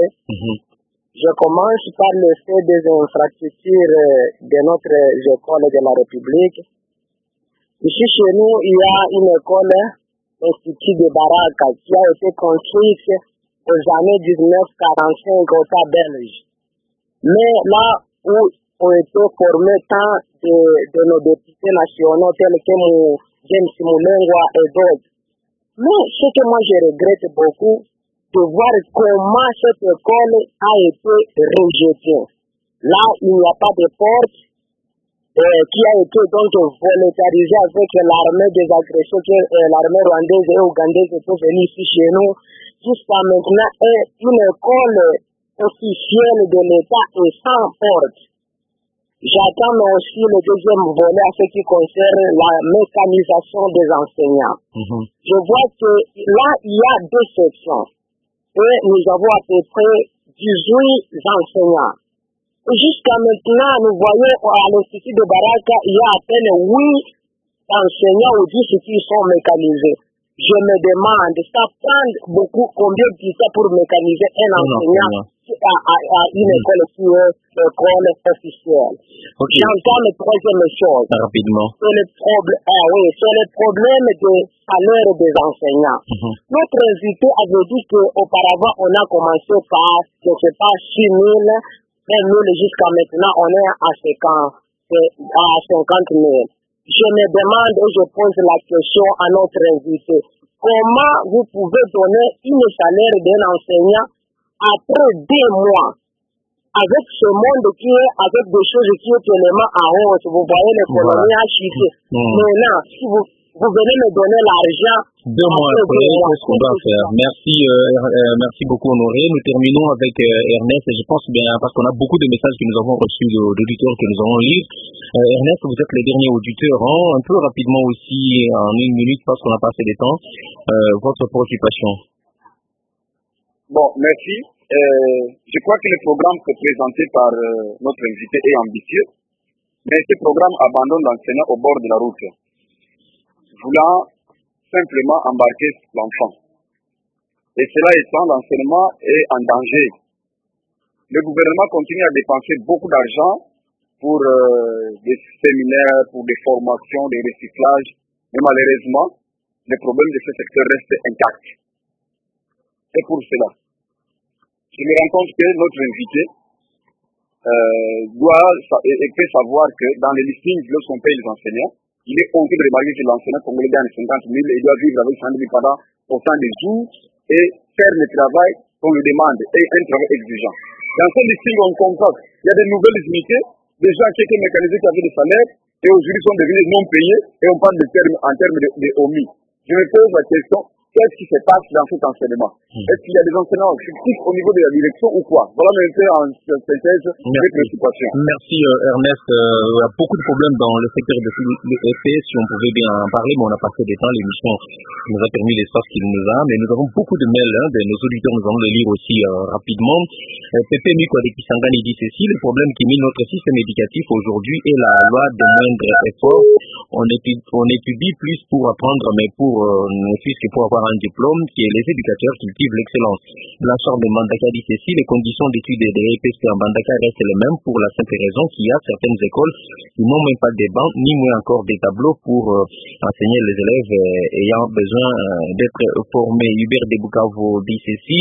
Je commence par le fait des infrastructures de notre école de la République. Ici chez nous, il y a une école, l'Institut de Baraka, qui a été construite aux années 1945 au État belge. Mais là où ont été formés tant de nos députés nationaux tels que James Mulengwa et d'autres. Mais ce que moi je regrette beaucoup, de voir comment cette école a été rejetée. Là, il n'y a pas de porte qui a été donc volontarisée avec l'armée des agressions, l'armée rwandaise et ougandaise qui est venue ici chez nous. Jusqu'à maintenant, est une école officielle de l'État et sans porte. J'attends aussi le deuxième volet à ce qui concerne la mécanisation des enseignants. Je vois que là, il y a deux sections. Et nous avons à peu près 18 enseignants. Jusqu'à maintenant, nous voyons à l'Institut de Baraka, il y a à peine 8 enseignants ou 10 qui sont mécanisés. Je me demande, ça prend combien de temps pour mécaniser un enseignant à une école qui est l'école officielle. Okay. J'entends le troisième chose. Rapidement. C'est le problème de salaire des enseignants. Notre invité avait dit qu'auparavant, on a commencé par, je ne sais pas, 6 000, mais nous, jusqu'à maintenant, on est à 50 000. Je me demande et je pose la question à notre invité. Comment vous pouvez donner une salaire d'un enseignant après 2 mois avec ce monde qui est avec des choses qui sont tellement en hausse? Vous voyez l'économie a chuté. Maintenant, si vous venez me donner l'argent 2 mois après, qu'est-ce qu'on doit faire? Merci beaucoup Honoré. Nous terminons avec Ernest, et je pense bien, parce qu'on a beaucoup de messages que nous avons reçus d'auditeurs que nous allons lire. Ernest, vous êtes le dernier auditeur, un peu rapidement aussi, en 1 minute, parce qu'on n'a pas assez de temps, votre préoccupation. Bon, merci. Je crois que le programme présenté par notre invité est ambitieux, mais ce programme abandonne l'enseignant au bord de la route. voulant simplement embarquer l'enfant. Et cela étant, l'enseignement est en danger. Le gouvernement continue à dépenser beaucoup d'argent pour des séminaires, pour des formations, des recyclages. Mais malheureusement, les problèmes de ce secteur restent intacts. C'est pour cela. Je me rends compte que notre invité doit et peut savoir que dans les listings, lorsqu'on paye les enseignants, il est honteux de remarquer que l'enseignant congolais gagne 50 000 et doit vivre avec 100 000 pendant autant de jours et faire le travail qu'on lui demande, et un travail exigeant. Dans ce listing, on constate qu'il y a de nouvelles unités, des gens qui étaient mécanisés qui avaient des salaires et aujourd'hui sont devenus non payés et on parle en termes de OMI. Je me pose la question, qu'est-ce qui se passe dans cet enseignement? Est-ce qu'il y a des enseignants fictifs au niveau de la direction ou quoi? Voilà un peu en synthèse mes préoccupations. Merci Ernest. Il y a beaucoup de problèmes dans le secteur de l'EP, si on pouvait bien en parler, mais on a passé des temps, l'émission nous a permis l'espace qu'il nous a, mais nous avons beaucoup de mails de nos auditeurs, nous allons les lire aussi rapidement. Pepe Miko de Kisangani dit ceci: le problème qui mine notre système éducatif aujourd'hui est la loi de moindre effort. On étudie plus pour apprendre, mais pour plus que pour avoir un diplôme, qui est les éducateurs cultivent l'excellence. Blanchard de Mbandaka dit ceci: les conditions d'études des EPC en Mbandaka restent les mêmes pour la simple raison qu'il y a certaines écoles qui n'ont même pas des bancs, ni moins encore des tableaux pour enseigner les élèves ayant besoin d'être formés. Hubert de Bukavu dit ceci: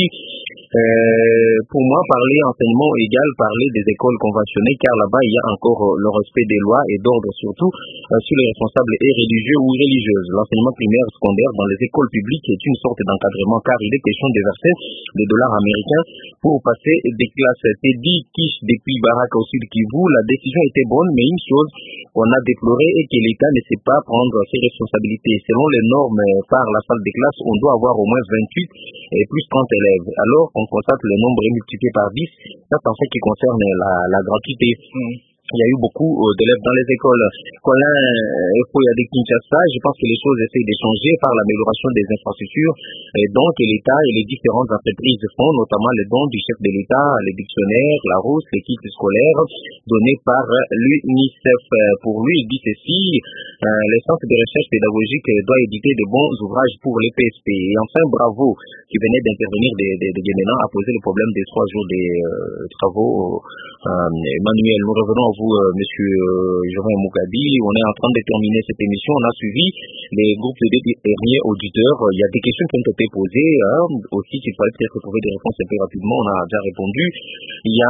pour moi, parler enseignement égal, parler des écoles conventionnées, car là-bas, il y a encore le respect des lois et d'ordre, surtout sur les responsables et religieux ou religieuses. L'enseignement primaire secondaire dans les écoles publiques est une sorte d'encadrement, car il est question de verser des dollars américains pour passer des classes. Teddy Kish depuis Barak au sud Kivu, la décision était bonne, mais une chose on a déploré est que l'État ne sait pas prendre ses responsabilités. Selon les normes par la salle de classe, on doit avoir au moins 28 et plus 30 élèves. Alors, on constate le nombre est multiplié par 10. Ça, c'est en ce qui concerne la gratuité. Il y a eu beaucoup d'élèves dans les écoles. Colin Efoya de Kinshasa, je pense que les choses essaient de changer par l'amélioration des infrastructures et donc l'État et les différentes entreprises font, notamment les dons du chef de l'État, les dictionnaires, la rousse, les kits scolaires donnés par l'UNICEF. Pour lui, il dit ceci: les centres de recherche pédagogique doivent éditer de bons ouvrages pour les PSP. Et enfin, Bravo, qui venait d'intervenir de Guéménan, a posé le problème des 3 jours des travaux manuels. Nous revenons à vous, monsieur Jorin Moukadi. On est en train de terminer cette émission. On a suivi les groupes de derniers auditeurs. Il y a des questions qui ont été posées. Aussi, s'il fallait peut-être trouver des réponses un peu rapidement, on a déjà répondu. Il y a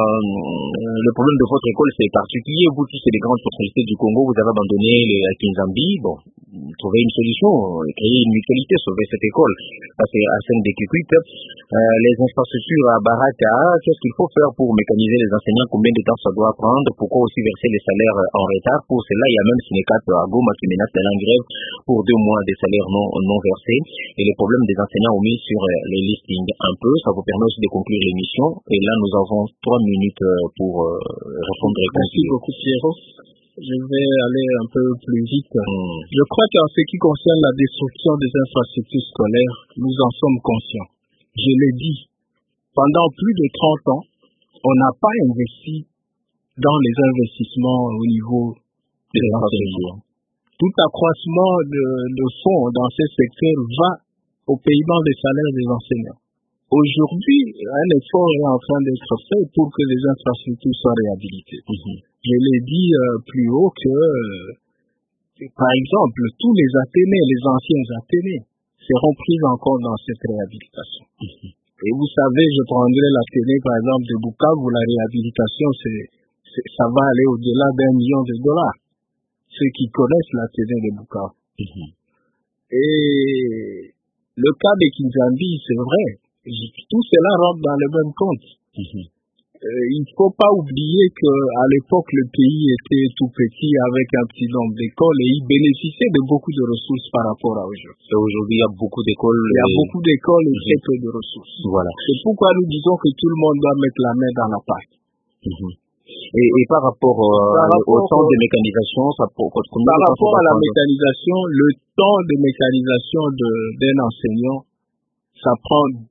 le problème de votre école, c'est particulier. Vous qui c'est des grandes personnalités du Congo, vous avez abandonné la Kinzambi. Bon, trouver une solution, créer une mutualité, sauver cette école. Ça, c'est à scène des Kikuit. Les infrastructures à Baraka, qu'est-ce qu'il faut faire pour mécaniser les enseignants? Combien de temps ça doit prendre? Pourquoi aussi verser les salaires en retard? Pour cela, il y a même Sinekat à Goma qui menace d'aller en grève pour 2 mois des salaires non versés. Et les problèmes des enseignants ont mis sur les listings un peu. Ça vous permet aussi de conclure l'émission. Et là, nous avons 3 minutes pour répondre et conclure. Merci beaucoup, Pierrot. Je vais aller un peu plus vite. Je crois qu'en ce qui concerne la destruction des infrastructures scolaires, nous en sommes conscients. Je l'ai dit, pendant plus de 30 ans, on n'a pas investi dans les investissements au niveau des enseignants. Tout accroissement de fonds dans ce secteur va au paiement des salaires des enseignants. Aujourd'hui, un effort est en train d'être fait pour que les infrastructures soient réhabilitées. Je l'ai dit plus haut que, par exemple, tous les Athénées, les anciens Athénées, seront pris en compte dans cette réhabilitation. Et vous savez, je prendrai l'Athénée, par exemple, de Bukavu, où la réhabilitation, ça va aller au-delà d'1 million de dollars. Ceux qui connaissent l'Athénée de Bukavu. Et le cas de Kinzambi, c'est vrai. Tout cela rentre dans le même compte. Il ne faut pas oublier qu'à l'époque, le pays était tout petit avec un petit nombre d'écoles et il bénéficiait de beaucoup de ressources par rapport à aujourd'hui. Et aujourd'hui, il y a beaucoup d'écoles. Il y a beaucoup d'écoles et très peu de ressources. Voilà. C'est pourquoi nous disons que tout le monde doit mettre la main dans la pâte. Et par rapport au temps de mécanisation, par rapport à la mécanisation, le temps de mécanisation d'un enseignant,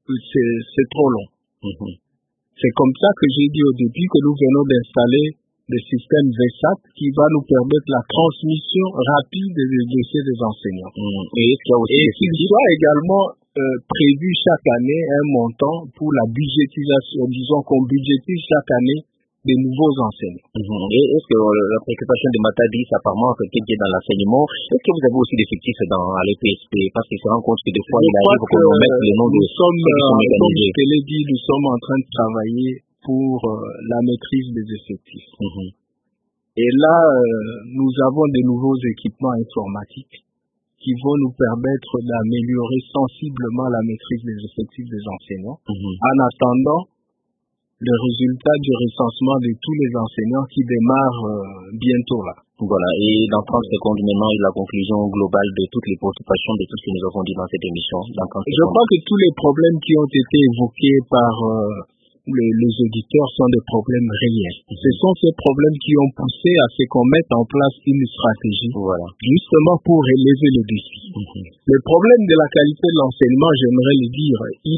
c'est trop long. C'est comme ça que j'ai dit au début que nous venons d'installer le système VESAP qui va nous permettre la transmission rapide des dossiers des enseignants. Et qu'il soit également prévu chaque année un montant pour la budgétisation, disons qu'on budgétise chaque année des nouveaux enseignants. Et est-ce que la préoccupation de Matadi, apparemment, c'est qui est dans l'enseignement, est-ce que vous avez aussi des fictifs dans l'EPSP? Parce qu'il se rend compte que des fois, il arrive qu'on mette le nom de comme je te l'ai dit, nous sommes en train de travailler pour la maîtrise des effectifs. Et là, nous avons de nouveaux équipements informatiques qui vont nous permettre d'améliorer sensiblement la maîtrise des effectifs des enseignants. En attendant le résultat du recensement de tous les enseignants qui démarre bientôt là. Voilà, et dans 30 secondes maintenant, la conclusion globale de toutes les préoccupations de tout ce que nous avons dit dans cette émission. Je crois que tous les problèmes qui ont été évoqués par les auditeurs sont des problèmes réels. Ce sont ces problèmes qui ont poussé à ce qu'on mette en place une stratégie, justement pour relever le défi. Le problème de la qualité de l'enseignement, j'aimerais le dire,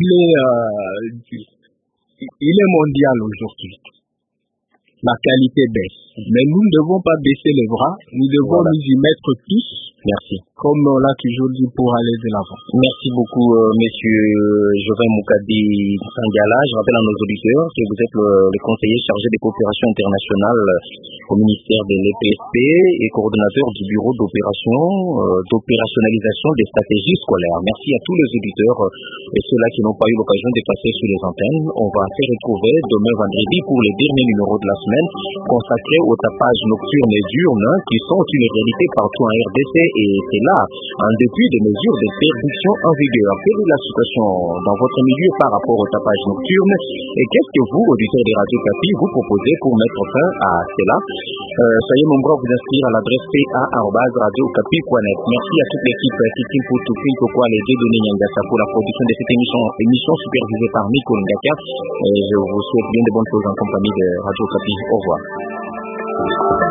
il est mondial aujourd'hui. La qualité baisse. Mais nous ne devons pas baisser les bras. Nous devons nous y mettre tous. Merci. Comme on l'a toujours dit, pour aller de l'avant. Merci beaucoup, monsieur Joven Moukadi Sangala. Je rappelle à nos auditeurs que vous êtes le conseiller chargé des coopérations internationales au ministère de l'EPSP et coordonnateur du bureau d'opérationnalisation des stratégies scolaires. Merci à tous les auditeurs et ceux-là qui n'ont pas eu l'occasion de passer sur les antennes. On va se retrouver demain vendredi pour les derniers numéros de la semaine consacrés au tapage nocturne et diurne qui sont une réalité partout en RDC et c'est là, en dépit des mesures d'interdiction en vigueur. Quelle est la situation dans votre milieu par rapport au tapage nocturne et qu'est-ce que vous, auditeurs de Radio Capi, vous proposez pour mettre fin à cela? Soyez nombreux à vous inscrire à l'adresse pa@radiocapi.net. Merci à toute l'équipe Titi Poutou, Pinko les Dédonné Nyangasa pour la production de cette émission supervisée par Miko Ngaka. Je vous souhaite bien de bonnes choses en compagnie de Radio Capi. Au revoir.